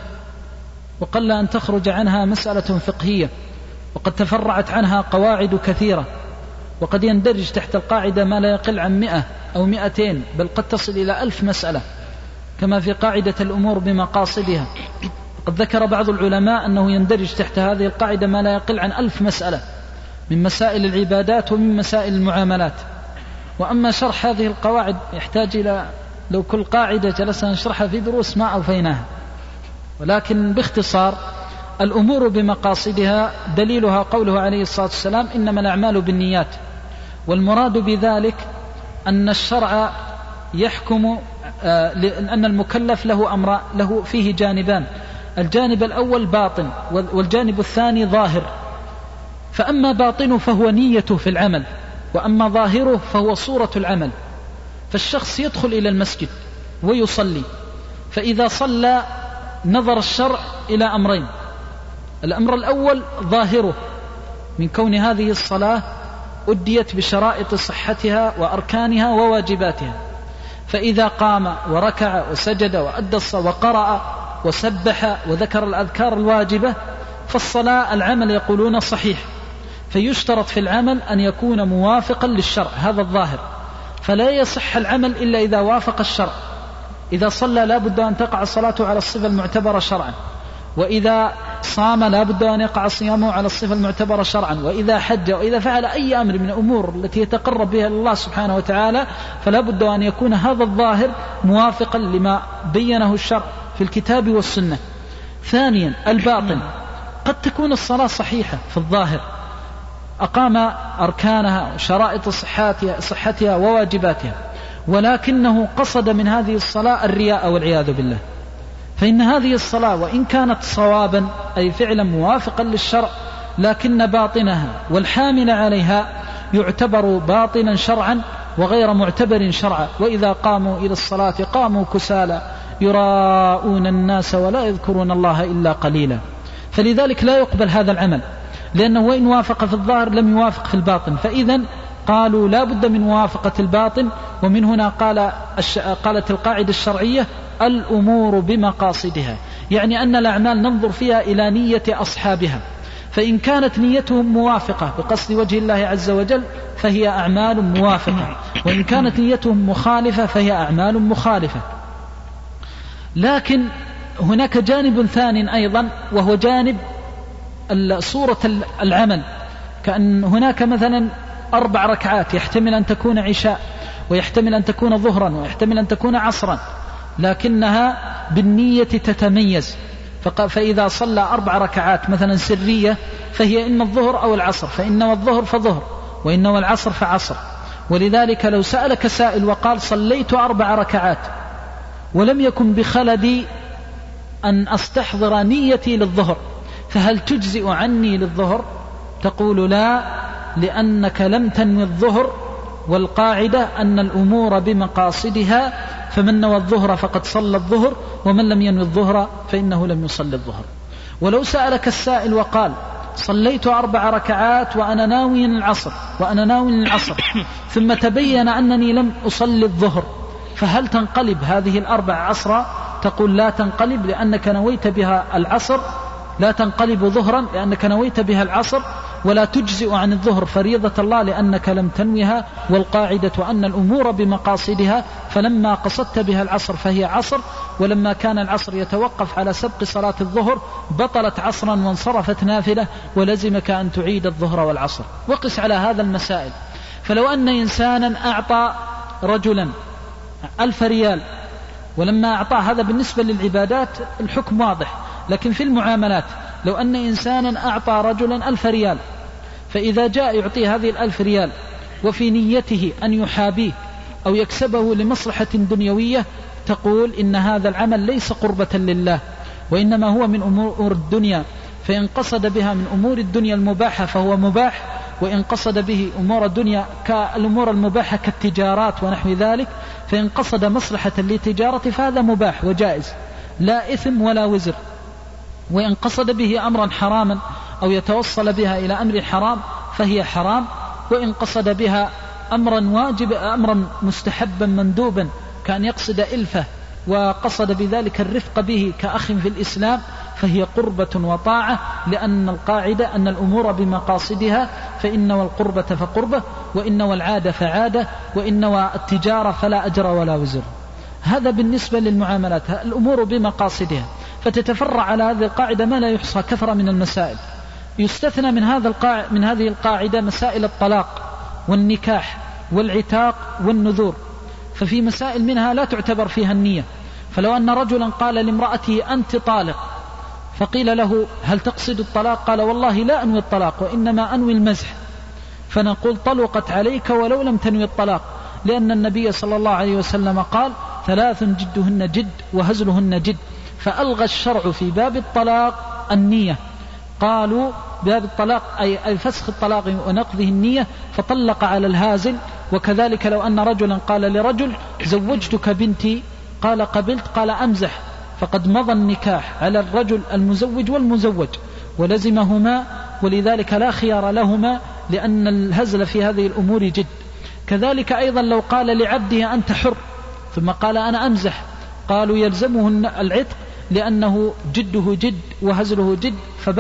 وقل أن تخرج عنها مسألة فقهية، وقد تفرعت عنها قواعد كثيرة، وقد يندرج تحت القاعدة ما لا يقل عن 100 أو 200، بل قد تصل إلى 1000 مسألة، كما في قاعدة الأمور بمقاصدها. قد ذكر بعض العلماء أنه يندرج تحت هذه القاعدة ما لا يقل عن 1000 مسألة من مسائل العبادات ومن مسائل المعاملات. وأما شرح هذه القواعد يحتاج إلى، لو كل قاعدة جلسنا نشرحها في دروس ما أوفيناها. ولكن باختصار، الأمور بمقاصدها دليلها قوله عليه الصلاة والسلام: إنما الأعمال بالنيات. والمراد بذلك أن الشرع يحكم أن المكلف له فيه جانبان: الجانب الأول باطن، والجانب الثاني ظاهر. فأما باطنه فهو نيته في العمل، وأما ظاهره فهو صورة العمل. فالشخص يدخل إلى المسجد ويصلي، فإذا صلى نظر الشرع إلى أمرين: الأمر الأول ظاهره من كون هذه الصلاة أديت بشرائط صحتها وأركانها وواجباتها، فإذا قام وركع وسجد وأدى الصلاة وقرأ وسبح وذكر الأذكار الواجبة فالصلاة العمل يقولون صحيح. فيشترط في العمل أن يكون موافقا للشرع، هذا الظاهر، فلا يصح العمل إلا إذا وافق الشرع. إذا صلى لا بد أن تقع صلاته على الصفة المعتبرة شرعا، وإذا صام لا بد أن يقع صيامه على الصفة المعتبرة شرعا، وإذا حج وإذا فعل أي أمر من الأمور التي يتقرب بها الله سبحانه وتعالى فلا بد أن يكون هذا الظاهر موافقا لما بينه الشرع في الكتاب والسنة. ثانيا الباطن، قد تكون الصلاة صحيحة في الظاهر، أقام أركانها وشرائط صحتها وواجباتها، ولكنه قصد من هذه الصلاة الرياء والعياذ بالله، فإن هذه الصلاة وإن كانت صوابا أي فعلا موافقا للشرع، لكن باطنها والحامل عليها يعتبر باطنا شرعا وغير معتبر شرعا. وإذا قاموا إلى الصلاة قاموا كسالى يراءون الناس ولا يذكرون الله إلا قليلا. فلذلك لا يقبل هذا العمل، لأنه وإن وافق في الظاهر لم يوافق في الباطن. فإذا قالوا لا بد من موافقة الباطن. ومن هنا قالت القاعدة الشرعية: الأمور بمقاصدها، يعني أن الأعمال ننظر فيها إلى نية أصحابها، فإن كانت نيتهم موافقة بقصد وجه الله عز وجل فهي أعمال موافقة، وإن كانت نيتهم مخالفة فهي أعمال مخالفة. لكن هناك جانب ثاني أيضا، وهو جانب صورة العمل، كأن هناك مثلا 4 ركعات يحتمل أن تكون عشاء، ويحتمل أن تكون ظهرا، ويحتمل أن تكون عصرا، لكنها بالنية تتميز. فإذا صلى 4 ركعات مثلا سرية فهي إما الظهر أو العصر، فإنما الظهر فظهر، وإنما العصر فعصر. ولذلك لو سألك سائل وقال: صليت 4 ركعات ولم يكن بخلدي أن أستحضر نيتي للظهر، فهل تجزئ عني للظهر؟ تقول: لا، لأنك لم تنوي الظهر، والقاعدة أن الأمور بمقاصدها، فمن نوى الظهر فقد صلى الظهر، ومن لم ينوي الظهر فإنه لم يصلي الظهر. ولو سألك السائل وقال: صليت 4 ركعات وأنا ناوي العصر ثم تبين أنني لم أصلي الظهر، فهل تنقلب هذه ال4 عصرا؟ تقول لا تنقلب لأنك نويت بها العصر، لا تنقلب ظهرا لأنك نويت بها العصر، ولا تجزئ عن الظهر فريضة الله لأنك لم تنوها، والقاعدة أن الأمور بمقاصدها، فلما قصدت بها العصر فهي عصر، ولما كان العصر يتوقف على سبق صلاة الظهر بطلت عصرا وانصرفت نافلة، ولزمك أن تعيد الظهر والعصر. وقس على هذا المسائل. فلو أن إنسانا أعطى رجلا 1000 ريال، ولما أعطاه، هذا بالنسبة للعبادات الحكم واضح، لكن في المعاملات لو أن إنسانا أعطى رجلا 1000 ريال، فإذا جاء يعطيه هذه 1000 ريال وفي نيته أن يحابيه أو يكسبه لمصلحة دنيوية، تقول إن هذا العمل ليس قربة لله، وإنما هو من أمور الدنيا، فإن قصد بها من أمور الدنيا المباحة فهو مباح، وإن قصد به أمور الدنيا كالأمور المباحة كالتجارات ونحو ذلك، فإن قصد مصلحة للتجارة فهذا مباح وجائز لا إثم ولا وزر. وإن قصد به أمرا حراما أو يتوصل بها إلى أمر حرام فهي حرام. وإن قصد بها أمرا واجب، أمرا مستحبا مندوبا، كان يقصد إلفة وقصد بذلك الرفق به كأخ في الإسلام، فهي قربة وطاعة، لأن القاعدة أن الأمور بمقاصدها، فإن والقربة فقربة، وإن والعادة فعادة، وإن والتجارة فلا أجر ولا وزر. هذا بالنسبة للمعاملات، الأمور بمقاصدها. فتتفرع على هذه القاعدة ما لا يحصى، كثرة من المسائل. يستثنى من هذه القاعدة مسائل الطلاق والنكاح والعتاق والنذور، ففي مسائل منها لا تعتبر فيها النية. فلو أن رجلا قال لامرأته أنت طالق، فقيل له هل تقصد الطلاق؟ قال والله لا أنوي الطلاق وإنما أنوي المزح، فنقول طلقت عليك ولو لم تنوي الطلاق، لأن النبي صلى الله عليه وسلم قال 3 جدهن جد وهزلهن جد، فألغى الشرع في باب الطلاق النية. قالوا باب الطلاق أي فسخ الطلاق ونقضه النية، فطلق على الهازل. وكذلك لو أن رجلا قال لرجل زوجتك بنتي، قال قبلت، قال أمزح، فقد مضى النكاح على الرجل المزوج والمزوج ولزمهما، ولذلك لا خيار لهما، لأن الهزل في هذه الأمور جد. كذلك أيضا لو قال لعبده أنت حر ثم قال أنا أمزح، قالوا يلزمه العتق لأنه جده جد وهزله جد،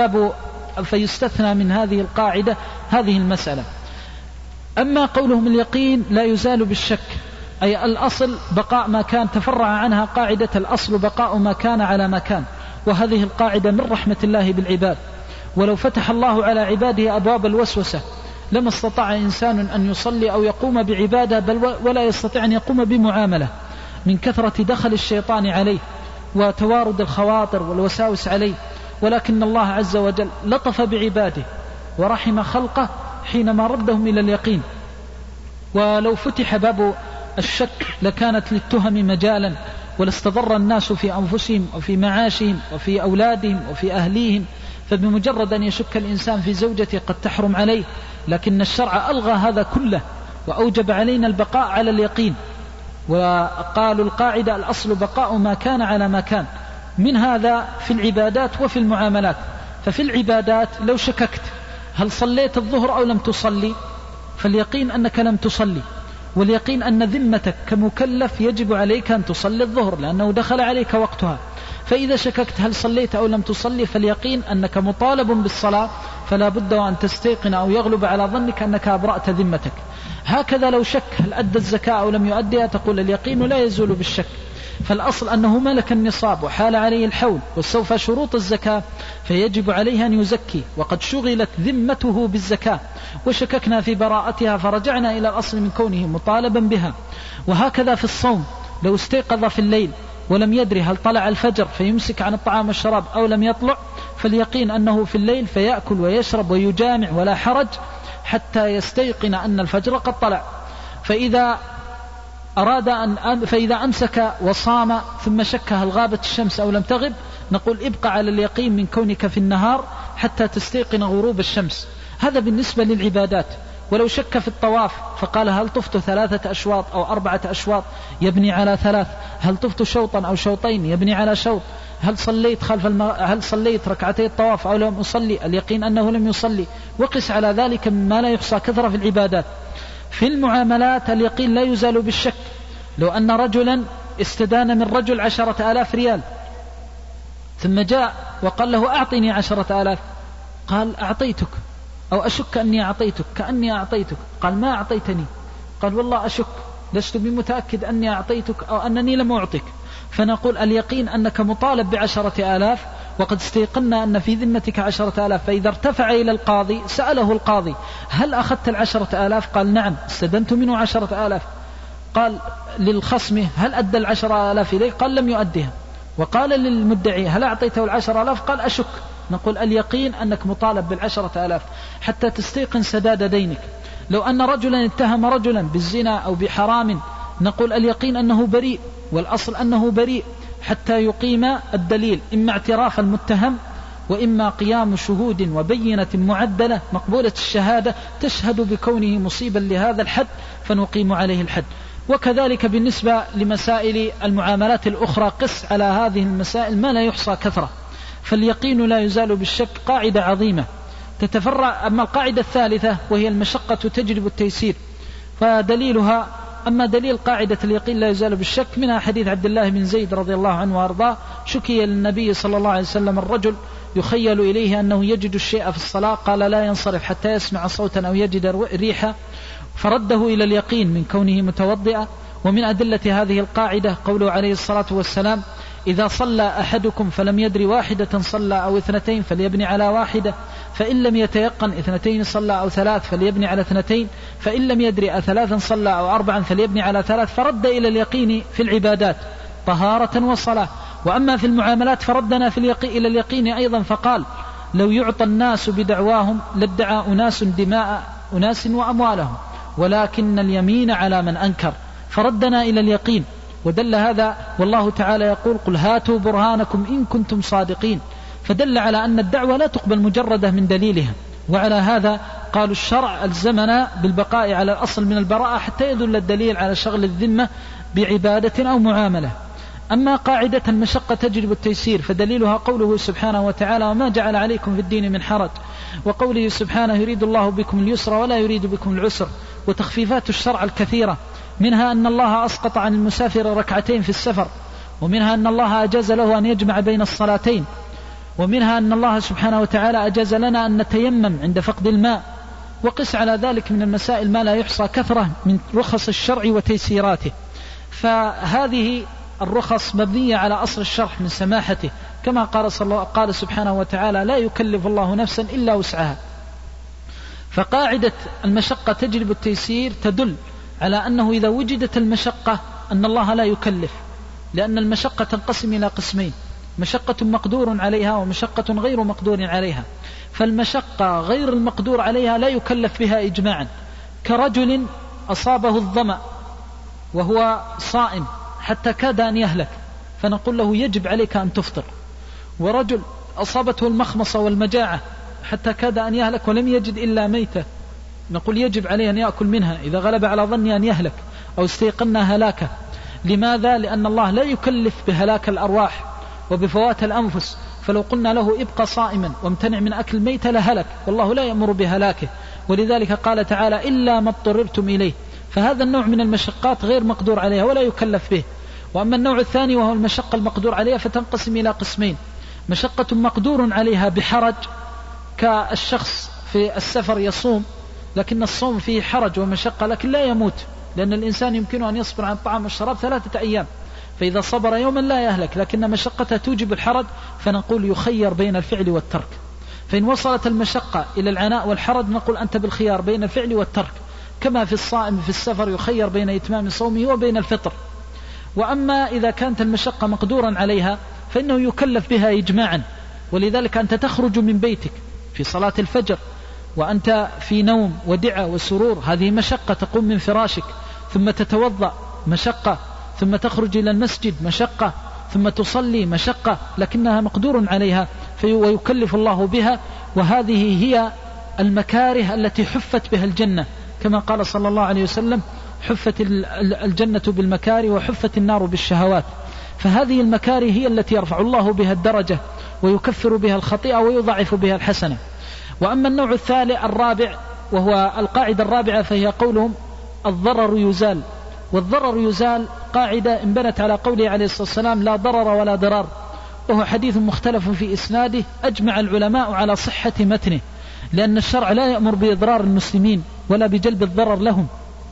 فيستثنى من هذه القاعدة هذه المسألة. أما قولهم اليقين لا يزال بالشك، أي الأصل بقاء ما كان، تفرع عنها قاعدة الأصل بقاء ما كان على ما كان، وهذه القاعدة من رحمة الله بالعباد. ولو فتح الله على عباده أبواب الوسوسة لما استطاع إنسان أن يصلي أو يقوم بعبادة، بل ولا يستطيع أن يقوم بمعاملة من كثرة دخل الشيطان عليه وتوارد الخواطر والوساوس عليه. ولكن الله عز وجل لطف بعباده ورحم خلقه حينما ردهم إلى اليقين. ولو فتح باب الشك لكانت للتهم مجالا، ولاستضر الناس في أنفسهم وفي معاشهم وفي أولادهم وفي أهليهم، فبمجرد أن يشك الإنسان في زوجته قد تحرم عليه. لكن الشرع ألغى هذا كله وأوجب علينا البقاء على اليقين. وقالوا القاعدة الأصل بقاء ما كان على ما كان، من هذا في العبادات وفي المعاملات. ففي العبادات لو شككت هل صليت الظهر أو لم تصلي، فاليقين أنك لم تصلي، واليقين أن ذمتك كمكلف يجب عليك أن تصلي الظهر لأنه دخل عليك وقتها. فإذا شككت هل صليت أو لم تصلي، فاليقين أنك مطالب بالصلاة، فلا بد أن تستيقن أو يغلب على ظنك أنك أبرأت ذمتك. هكذا لو شك هل أدى الزكاة أو لم يؤديها، تقول اليقين لا يزول بالشك. فالأصل أنه ملك النصاب وحال عليه الحول واستوفى شروط الزكاة، فيجب عليه أن يزكي، وقد شغلت ذمته بالزكاة وشككنا في براءتها، فرجعنا إلى الأصل من كونه مطالبا بها. وهكذا في الصوم، لو استيقظ في الليل ولم يدري هل طلع الفجر فيمسك عن الطعام والشراب أو لم يطلع، فاليقين أنه في الليل فيأكل ويشرب ويجامع ولا حرج حتى يستيقن أن الفجر قد طلع. فإذا أمسك وصام ثم شك هل غابت الشمس أو لم تغب، نقول ابقى على اليقين من كونك في النهار حتى تستيقن غروب الشمس. هذا بالنسبة للعبادات. ولو شك في الطواف فقال هل طفت 3 أشواط أو 4 أشواط، يبني على 3. هل طفت شوطا أو شوطين، يبني على شوط. هل صليت ركعتي الطواف أو لم أصلي؟ اليقين أنه لم يصلي. وقس على ذلك مما لا يحصى كثرة في العبادات. في المعاملات اليقين لا يزال بالشك. لو أن رجلا استدان من رجل 10,000 ريال ثم جاء وقال له أعطني 10,000، قال أعطيتك أو أشك أني أعطيتك كأني أعطيتك، قال ما أعطيتني، قال والله أشك لست بمتأكد أني أعطيتك أو أنني لم أعطيك. فنقول اليقين أنك مطالب ب10,000 وقد استيقنا أن في ذمتك 10,000. فإذا ارتفع إلى القاضي سأله القاضي هل أخذت 10,000؟ قال نعم استدنت منه 10,000. قال للخصم هل أدى 10,000 إليه؟ قال لم يؤديها. وقال للمدعي هل أعطيته 10,000؟ قال أشك. نقول اليقين أنك مطالب 10,000 حتى تستيقن سداد دينك. لو أن رجلا اتهم رجلا بالزنا أو بحرام، نقول اليقين أنه بريء، والأصل أنه بريء حتى يقيم الدليل، إما اعتراف المتهم وإما قيام شهود وبينة معدلة مقبولة الشهادة تشهد بكونه مصيبا لهذا الحد فنقيم عليه الحد. وكذلك بالنسبة لمسائل المعاملات الأخرى قس على هذه المسائل ما لا يحصى كثرة. فاليقين لا يزال بالشك قاعدة عظيمة تتفرع. أما القاعدة الثالثة وهي المشقة تجلب التيسير، فدليلها أما دليل قاعدة اليقين لا يزال بالشك منها حديث عبد الله بن زيد رضي الله عنه وأرضاه: شكي للنبي صلى الله عليه وسلم الرجل يخيل إليه أنه يجد الشيء في الصلاة، قال لا ينصرف حتى يسمع صوتا أو يجد ريحا، فرده إلى اليقين من كونه متوضئا. ومن أدلة هذه القاعدة قوله عليه الصلاة والسلام: إذا صلى أحدكم فلم يدري واحدة صلى أو 2 فليبني على واحدة، فإن لم يتيقن 2 صلى أو 3 فليبني على 2، فإن لم يدري 3 صلى أو 4 فليبني على 3. فرد إلى اليقين في العبادات طهارة وصلاة. وأما في المعاملات فردنا إلى اليقين أيضا، فقال: لو يعطى الناس بدعواهم لادعى أناس دماء أناس وأموالهم ولكن اليمين على من أنكر. فردنا إلى اليقين. ودل هذا والله تعالى يقول: قل هاتوا برهانكم إن كنتم صادقين. فدل على أن الدعوة لا تقبل مجردة من دليلها. وعلى هذا قالوا الشرع ألزمنا بالبقاء على الأصل من البراءة حتى يدل الدليل على شغل الذمة بعبادة أو معاملة. أما قاعدة المشقة تجلب التيسير فدليلها قوله سبحانه وتعالى: وما جعل عليكم في الدين من حرج، وقوله سبحانه: يريد الله بكم اليسر ولا يريد بكم العسر. وتخفيفات الشرع الكثيرة، منها أن الله أسقط عن المسافر 2 في السفر، ومنها أن الله أجاز له أن يجمع بين الصلاتين، ومنها أن الله سبحانه وتعالى أجاز لنا أن نتيمم عند فقد الماء. وقس على ذلك من المسائل ما لا يحصى كثرة من رخص الشرع وتيسيراته. فهذه الرخص مبنية على أصل الشرح من سماحته، كما قال سبحانه وتعالى: لا يكلف الله نفسا إلا وسعها. فقاعدة المشقة تجلب التيسير تدل على أنه إذا وجدت المشقة أن الله لا يكلف، لأن المشقة تنقسم إلى قسمين: مشقة مقدور عليها ومشقة غير مقدور عليها. فالمشقة غير المقدور عليها لا يكلف بها إجماعا، كرجل أصابه الظمأ وهو صائم حتى كاد أن يهلك فنقول له يجب عليك أن تفطر. ورجل أصابته المخمصة والمجاعة حتى كاد أن يهلك ولم يجد إلا ميتة، نقول يجب عليه أن يأكل منها إذا غلب على ظني أن يهلك أو استيقنا هلاكه. لماذا؟ لأن الله لا يكلف بهلاك الأرواح وبفوات الأنفس، فلو قلنا له ابقى صائما وامتنع من أكل ميت لهلك، والله لا يأمر بهلاكه. ولذلك قال تعالى: إلا ما اضطررتم إليه. فهذا النوع من المشقات غير مقدور عليها ولا يكلف به. وأما النوع الثاني وهو المشقة المقدور عليها فتنقسم إلى قسمين: مشقة مقدور عليها بحرج، كالشخص في السفر يصوم لكن الصوم فيه حرج ومشقة لكن لا يموت، لأن الإنسان يمكنه أن يصبر عن الطعام والشراب 3 أيام، فإذا صبر يوما لا يهلك، لكن مشقته توجب الحرج فنقول يخير بين الفعل والترك. فإن وصلت المشقة إلى العناء والحرج نقول أنت بالخيار بين الفعل والترك، كما في الصائم في السفر يخير بين إتمام صومه وبين الفطر. وأما إذا كانت المشقة مقدورا عليها فإنه يكلف بها إجماعا. ولذلك أنت تخرج من بيتك في صلاة الفجر وأنت في نوم ودعة وسرور، هذه مشقة، تقوم من فراشك ثم تتوضأ مشقة، ثم تخرج إلى المسجد مشقة، ثم تصلي مشقة، لكنها مقدور عليها ويكلف الله بها. وهذه هي المكاره التي حفت بها الجنة، كما قال صلى الله عليه وسلم: حفت الجنة بالمكاره وحفت النار بالشهوات. فهذه المكاره هي التي يرفع الله بها الدرجة ويكفر بها الخطيئة ويضعف بها الحسنة. وأما النوع الرابع وهو القاعدة الرابعة فهي قولهم الضرر يزال. والضرر يزال قاعدة انبنت على قوله عليه الصلاة والسلام لا ضرر ولا ضرار، وهو حديث مختلف في إسناده أجمع العلماء على صحة متنه، لأن الشرع لا يأمر بإضرار المسلمين ولا بجلب الضرر لهم،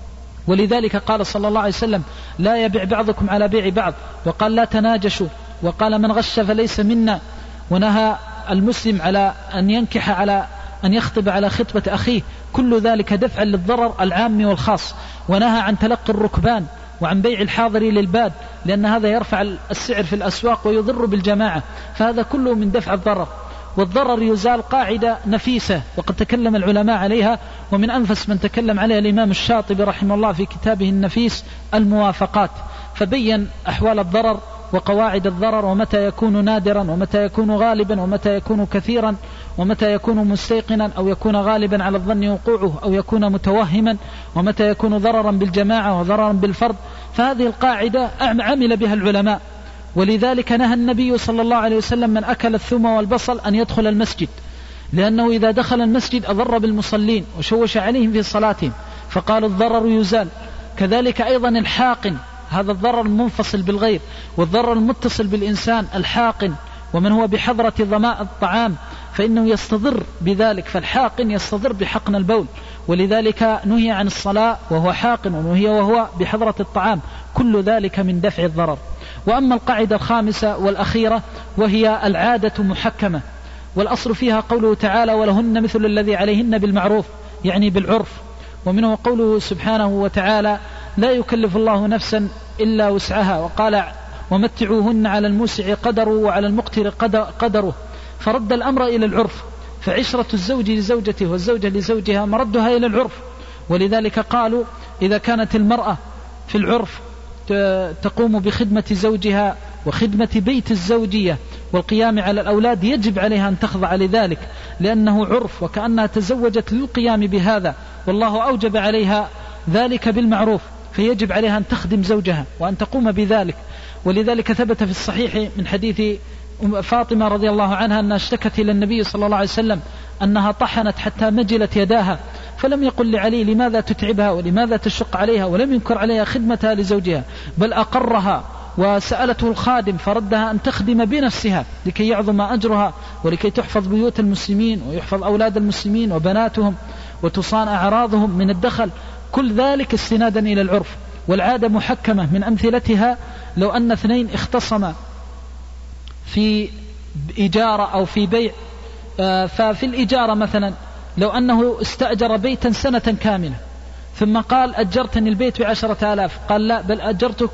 ولذلك قال صلى الله عليه وسلم لا يبيع بعضكم على بيع بعض، وقال لا تناجشوا، وقال من غش فليس منا، ونهى المسلم على أن ينكح على أن يخطب على خطبة أخيه، كل ذلك دفعا للضرر العام والخاص. ونهى عن تلقي الركبان وعن بيع الحاضر للباد، لأن هذا يرفع السعر في الأسواق ويضر بالجماعة، فهذا كله من دفع الضرر. والضرر يزال قاعدة نفيسة وقد تكلم العلماء عليها، ومن أنفس من تكلم عليها الإمام الشاطبي رحمه الله في كتابه النفيس الموافقات، فبين أحوال الضرر وقواعد الضرر، ومتى يكون نادرا ومتى يكون غالبا ومتى يكون كثيرا ومتى يكون مستيقنا أو يكون غالبا على الظن وقوعه أو يكون متوهما، ومتى يكون ضررا بالجماعة وضررا بالفرد. فهذه القاعدة عمل بها العلماء، ولذلك نهى النبي صلى الله عليه وسلم من أكل الثوم والبصل أن يدخل المسجد، لأنه إذا دخل المسجد أضر بالمصلين وشوش عليهم في صلاتهم، فقال الضرر يزال. كذلك أيضا الحاقن، هذا الضرر المنفصل بالغير، والضرر المتصل بالإنسان الحاقن، ومن هو بحضرة ظماء الطعام فإنه يستضر بذلك، فالحاقن يستضر بحقن البول، ولذلك نهي عن الصلاة وهو حاقن، ونهي وهو بحضرة الطعام، كل ذلك من دفع الضرر. وأما القاعدة الخامسة والأخيرة وهي العادة محكمة، والأصل فيها قوله تعالى ولهن مثل الذي عليهن بالمعروف، يعني بالعرف. ومنه قوله سبحانه وتعالى لا يكلف الله نفسا إلا وسعها، وقال ومتعوهن على الموسع قدره وعلى المقتر قدره، فرد الأمر إلى العرف، فعشرة الزوج لزوجته والزوجة لزوجها مردها إلى العرف. ولذلك قالوا إذا كانت المرأة في العرف تقوم بخدمة زوجها وخدمة بيت الزوجية والقيام على الأولاد، يجب عليها أن تخضع لذلك، لأنه عرف وكأنها تزوجت للقيام بهذا، والله أوجب عليها ذلك بالمعروف، فيجب عليها أن تخدم زوجها وأن تقوم بذلك. ولذلك ثبت في الصحيح من حديث فاطمة رضي الله عنها أنها اشتكت إلى النبي صلى الله عليه وسلم أنها طحنت حتى مجلت يداها، فلم يقل لعلي لماذا تتعبها ولماذا تشق عليها، ولم ينكر عليها خدمتها لزوجها، بل أقرها وسألته الخادم فردها أن تخدم بنفسها لكي يعظم أجرها ولكي تحفظ بيوت المسلمين ويحفظ أولاد المسلمين وبناتهم وتصان أعراضهم من الدخل، كل ذلك استنادا إلى العرف. والعادة محكمة، من أمثلتها لو أن اثنين اختصما في إجارة أو في بيع، ففي الإجارة مثلا لو أنه استأجر بيتا سنة كاملة ثم قال أجرتني البيت ب10,000، قال لا بل أجرتك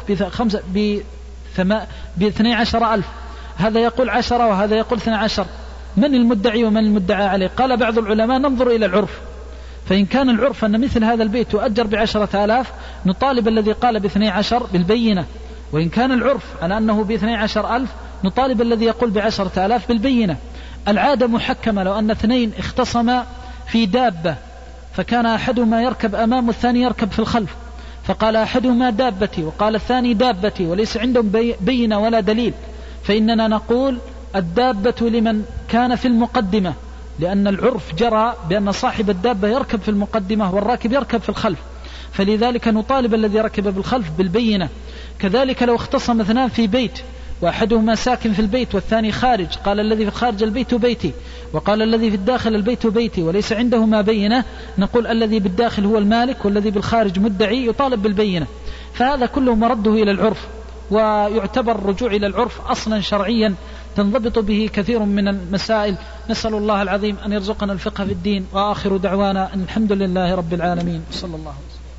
ب12,000، هذا يقول 10 وهذا يقول 12، من المدعي ومن المدعى عليه؟ قال بعض العلماء ننظر إلى العرف، فإن كان العرف أن مثل هذا البيت يؤجر ب10,000 نطالب الذي قال ب12 بالبينة، وإن كان العرف على أنه ب12,000 نطالب الذي يقول ب10,000 بالبينة. العادة محكمة، لو أن اثنين اختصما في دابة فكان أحدهما يركب أمام والثاني يركب في الخلف، فقال أحدهما دابتي وقال الثاني دابتي وليس عندهم بينة ولا دليل، فإننا نقول الدابة لمن كان في المقدمة، لأن العرف جرى بأن صاحب الدابة يركب في المقدمة والراكب يركب في الخلف، فلذلك نطالب الذي ركب بالخلف بالبينة. كذلك لو اختصم اثنان في بيت وأحدهما ساكن في البيت والثاني خارج، قال الذي في الخارج البيت بيتي وقال الذي في الداخل البيت بيتي وليس عندهما بينة، نقول الذي بالداخل هو المالك والذي بالخارج مدعي، يطالب بالبينة. فهذا كله مرده إلى العرف، ويعتبر الرجوع إلى العرف أصلا شرعيا تنضبط به كثير من المسائل. نسأل الله العظيم أن يرزقنا الفقه في الدين، وآخر دعوانا أن الحمد لله رب العالمين، صلى الله عليه وسلم.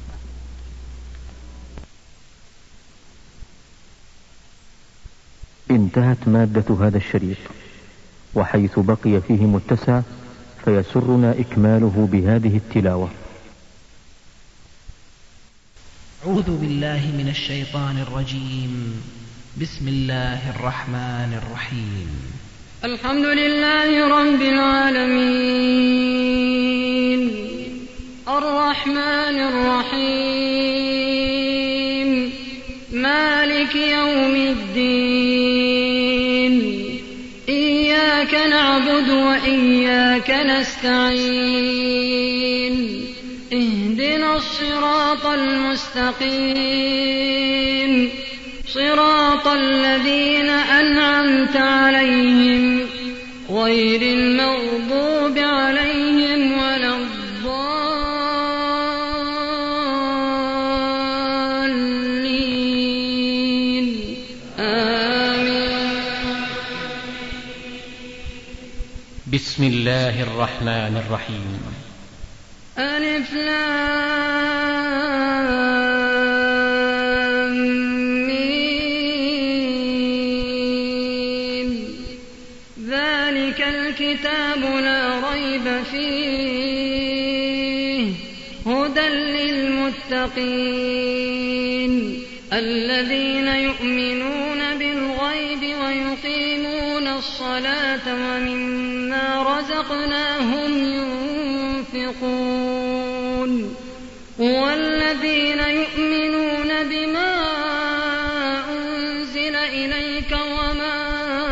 انتهت مادة هذا الشريط، وحيث بقي فيه متسع فيسرنا إكماله بهذه التلاوة. أعوذ بالله من الشيطان الرجيم. بسم الله الرحمن الرحيم. الحمد لله رب العالمين، الرحمن الرحيم، مالك مالك يوم الدين إياك نعبد وإياك نستعين اهدنا الصراط المستقيم صراط الذين أنعمت عليهم غير المغضوب عليهم ولا الضالين آمين. بسم الله الرحمن الرحيم. ألف لام ميم ذلك الكتاب لا ريب فيه هدى للمتقين الذين يؤمنون بالغيب ويقيمون الصلاة ومما رزقناهم ينفقون والذين يؤمنون بما أنزل إليك وما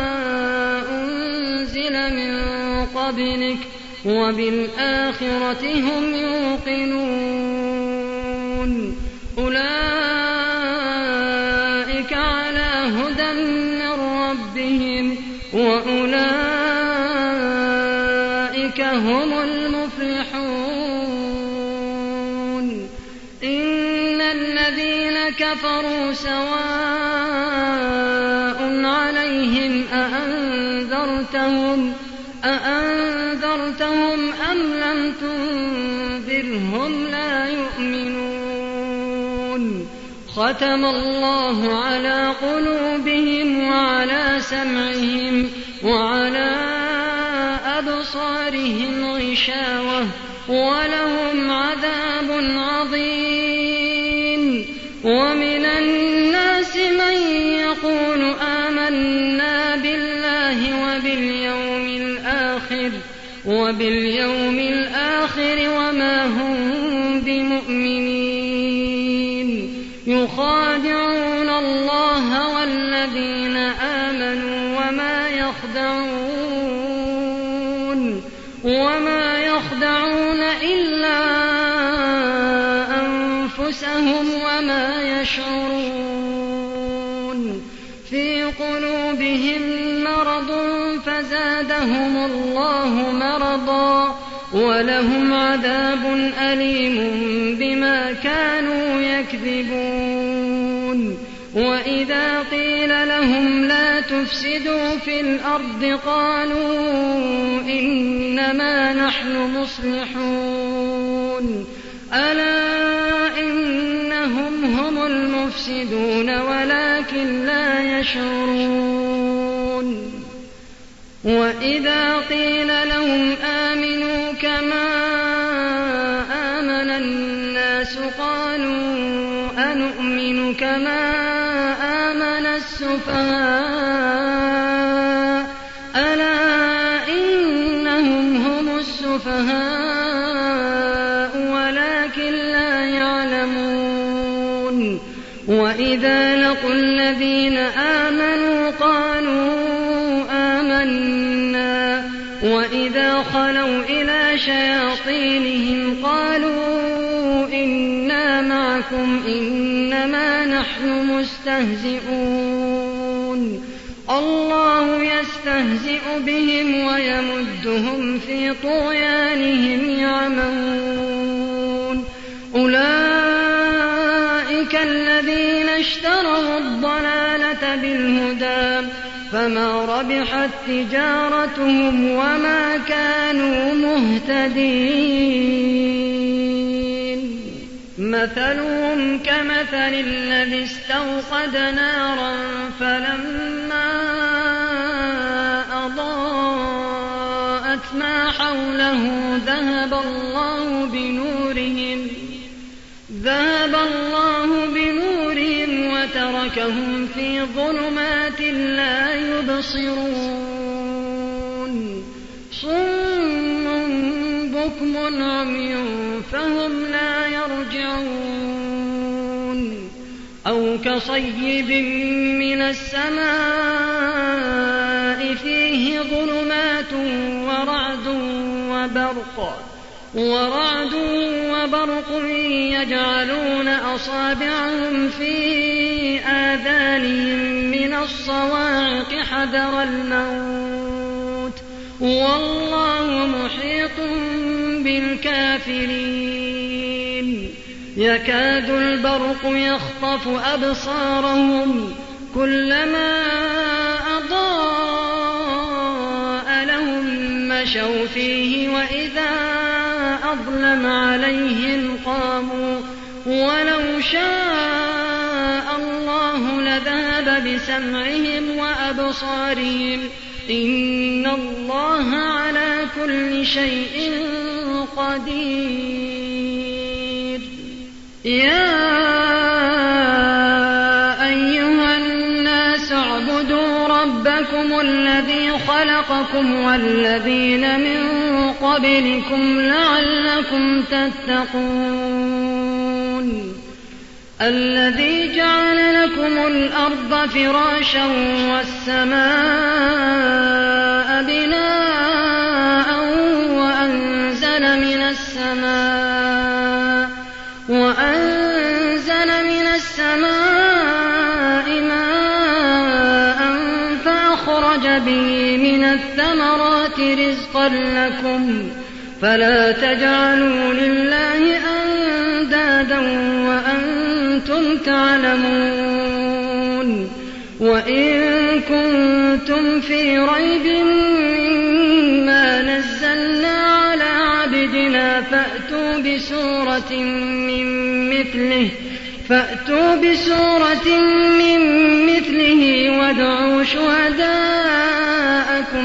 أنزل من قبلك وبالآخرة هم يوقنون أولئك على هدى من ربهم وأولئك هم المفلحون. إن الذين كفروا سواء عليهم أأنذرتهم أم لم تنذرهم لا يؤمنون. ختم الله على قلوبهم وعلى سمعهم وعلى أبصارهم غشاوة ولهم عذاب عظيم. ومن الناس من يقول آمنا بالله وباليوم الآخر وما هم بمؤمنين يخادعون الله والذين آمنوا وما يخدعون إلا أنفسهم وما يشعرون. في قلوبهم مرض فزادهم الله مرضا ولهم عذاب أليم بما كانوا يكذبون. وإذا قيل لهم لا تفسدوا في الأرض قالوا إنما نحن مصلحون. ألا إنهم هم المفسدون ولكن لا يشعرون. وإذا قيل لهم آمنوا كما آمن الناس قالوا أنؤمن كما آمن السفهاء. ألا إنهم هم السفهاء ولكن لا يعلمون. وإذا لقوا الذين آمنوا قالوا آمنا وإذا خلوا إلى شياطينهم قالوا إنا معكم إنما نحن مستهزئون. الله يستهزئ بهم ويمدهم في طغيانهم يعمهون. أولئك الذين اشتروا الضلالة بالهدى فما ربحت تجارتهم وما كانوا مهتدين. مثلهم كمثل الذي استوقد نارا فلما أضاءت ما حوله ذهب الله بنورهم وتركهم في ظلمات لا يبصرون. صم بكم عمي فهم لا يرجعون. أو كصيب من السماء فيه ظلمات ورعد وبرق يجعلون أصابعهم في آذانهم من الصواعق حذر الموت والله محيط بالكافرين يكاد البرق يخطف أبصارهم كلما أضاء لهم مشوا فيه وإذا أظلم عليهم قاموا ولو شاء الله لذهب بسمعهم وأبصارهم إن الله على كل شيء قدير. يا أيها الناس اعبدوا ربكم الذي خلقكم والذين من قبلكم لعلكم تتقون الذي جعل لكم الأرض فراشا والسماء بناء وأنزل من السماء ماء فأخرج به من الثمرات رزقا لكم فلا تجعلوا لله أندادا وأنتم تعلمون. وإن كنتم في ريب مما نزلنا على عبدنا فأتوا بسورة من مثله وادعوا شهداءكم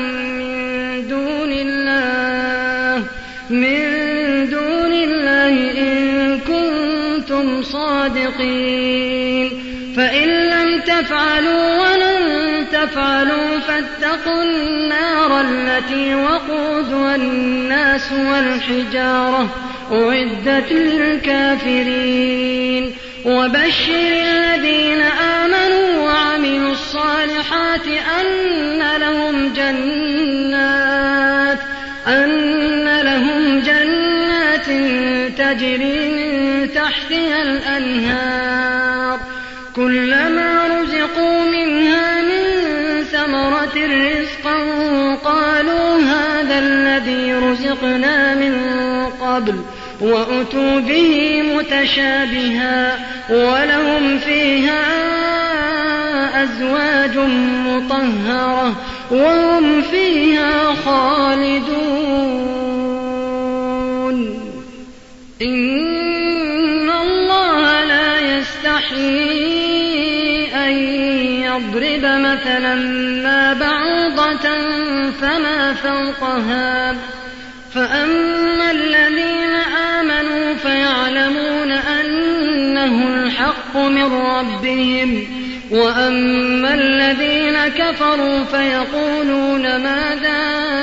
من دون الله إن كنتم صادقين فإن لم تفعلوا ولن تفعلوا فاتقوا النار التي وقودها الناس والحجارة أعدت للكافرين. وبشر الذين آمنوا وعملوا الصالحات أن لهم جنات تجري من تحتها الأنهار كلما رزقوا منها من ثمرة رزقا قالوا هذا الذي رزقنا من قبل وأتوا به متشابها ولهم فيها أزواج مطهرة وهم فيها خالدون. إن الله لا يستحيي أن يضرب مثلا ما بعوضة فما فوقها فأما الذين آمنوا فيعلمون أنه الحق من ربهم وأما الذين كفروا فيقولون ماذا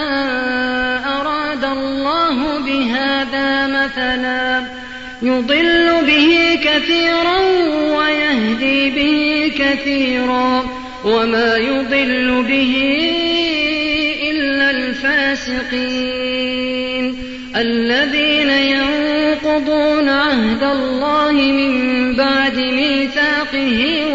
أراد الله بهذا مثلا يضل به كثيرا ويهدي به كثيرا وما يضل به إلا الفاسقين الذين ينقضون عهد الله من بعد ميثاقه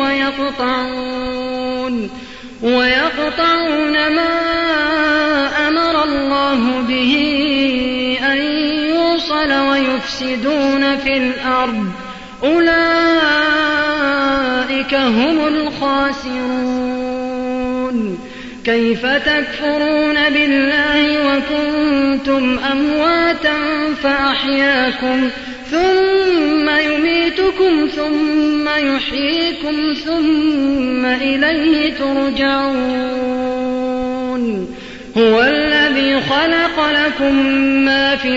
ويقطعون ما أمر الله به أن يوصل ويفسدون في الأرض أولئك هم الخاسرون. كيف تكفرون بالله وكنتم أمواتا فأحياكم ثم يميتكم ثم يحييكم ثم إليه ترجعون. هو الذي خلق لكم ما في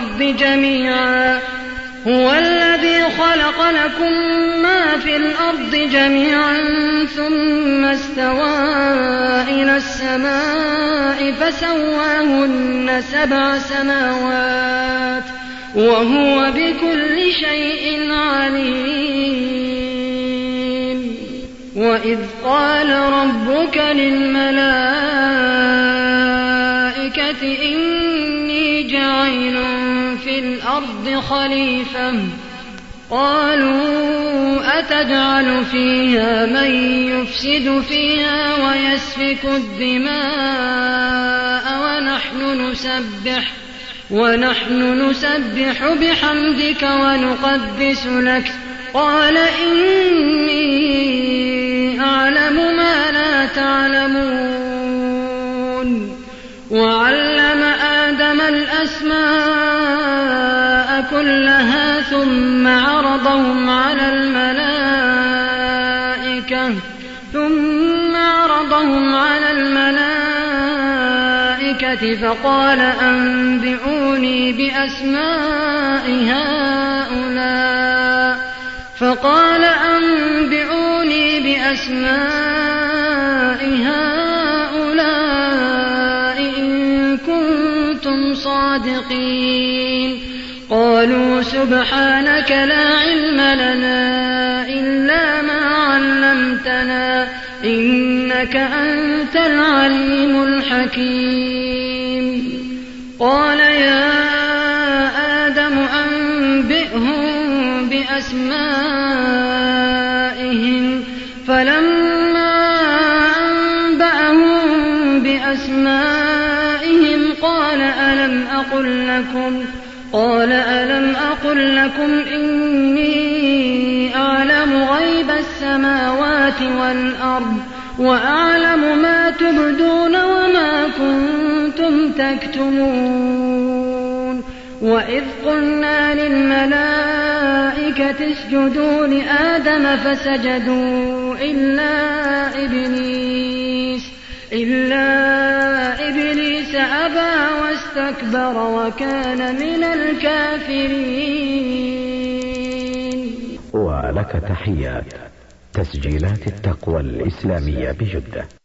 الأرض جميعا ثم استوى إلى السماء فسواهن 7 سماوات وهو بكل شيء عليم. وإذ قال ربك للملائكة إني جاعل في الأرض خليفة قالوا أتجعل فيها من يفسد فيها ويسفك الدماء ونحن نسبح بحمدك ونقدس لك قال إني أعلم ما لا تعلمون وعلم آدم الأسماء كلها ثم عرضهم على الملائكة فقال أنبئوني بأسماء هؤلاء إن كنتم صادقين قالوا سبحانك لا علم لنا إلا ما علمتنا إنك أنت العليم الحكيم قال يا آدم أنبئهم بأسمائهم فلما أنبأهم بأسمائهم قال ألم أقل لكم إني أعلم غيب السماوات والأرض وأعلم ما تبدون وما كنتم تكتمون وإذ قلنا للملائكة اسجدوا لآدم فسجدوا إلا إبليس أبى واستكبر وكان من الكافرين. ولك تحيات تسجيلات التقوى الإسلامية بجدة.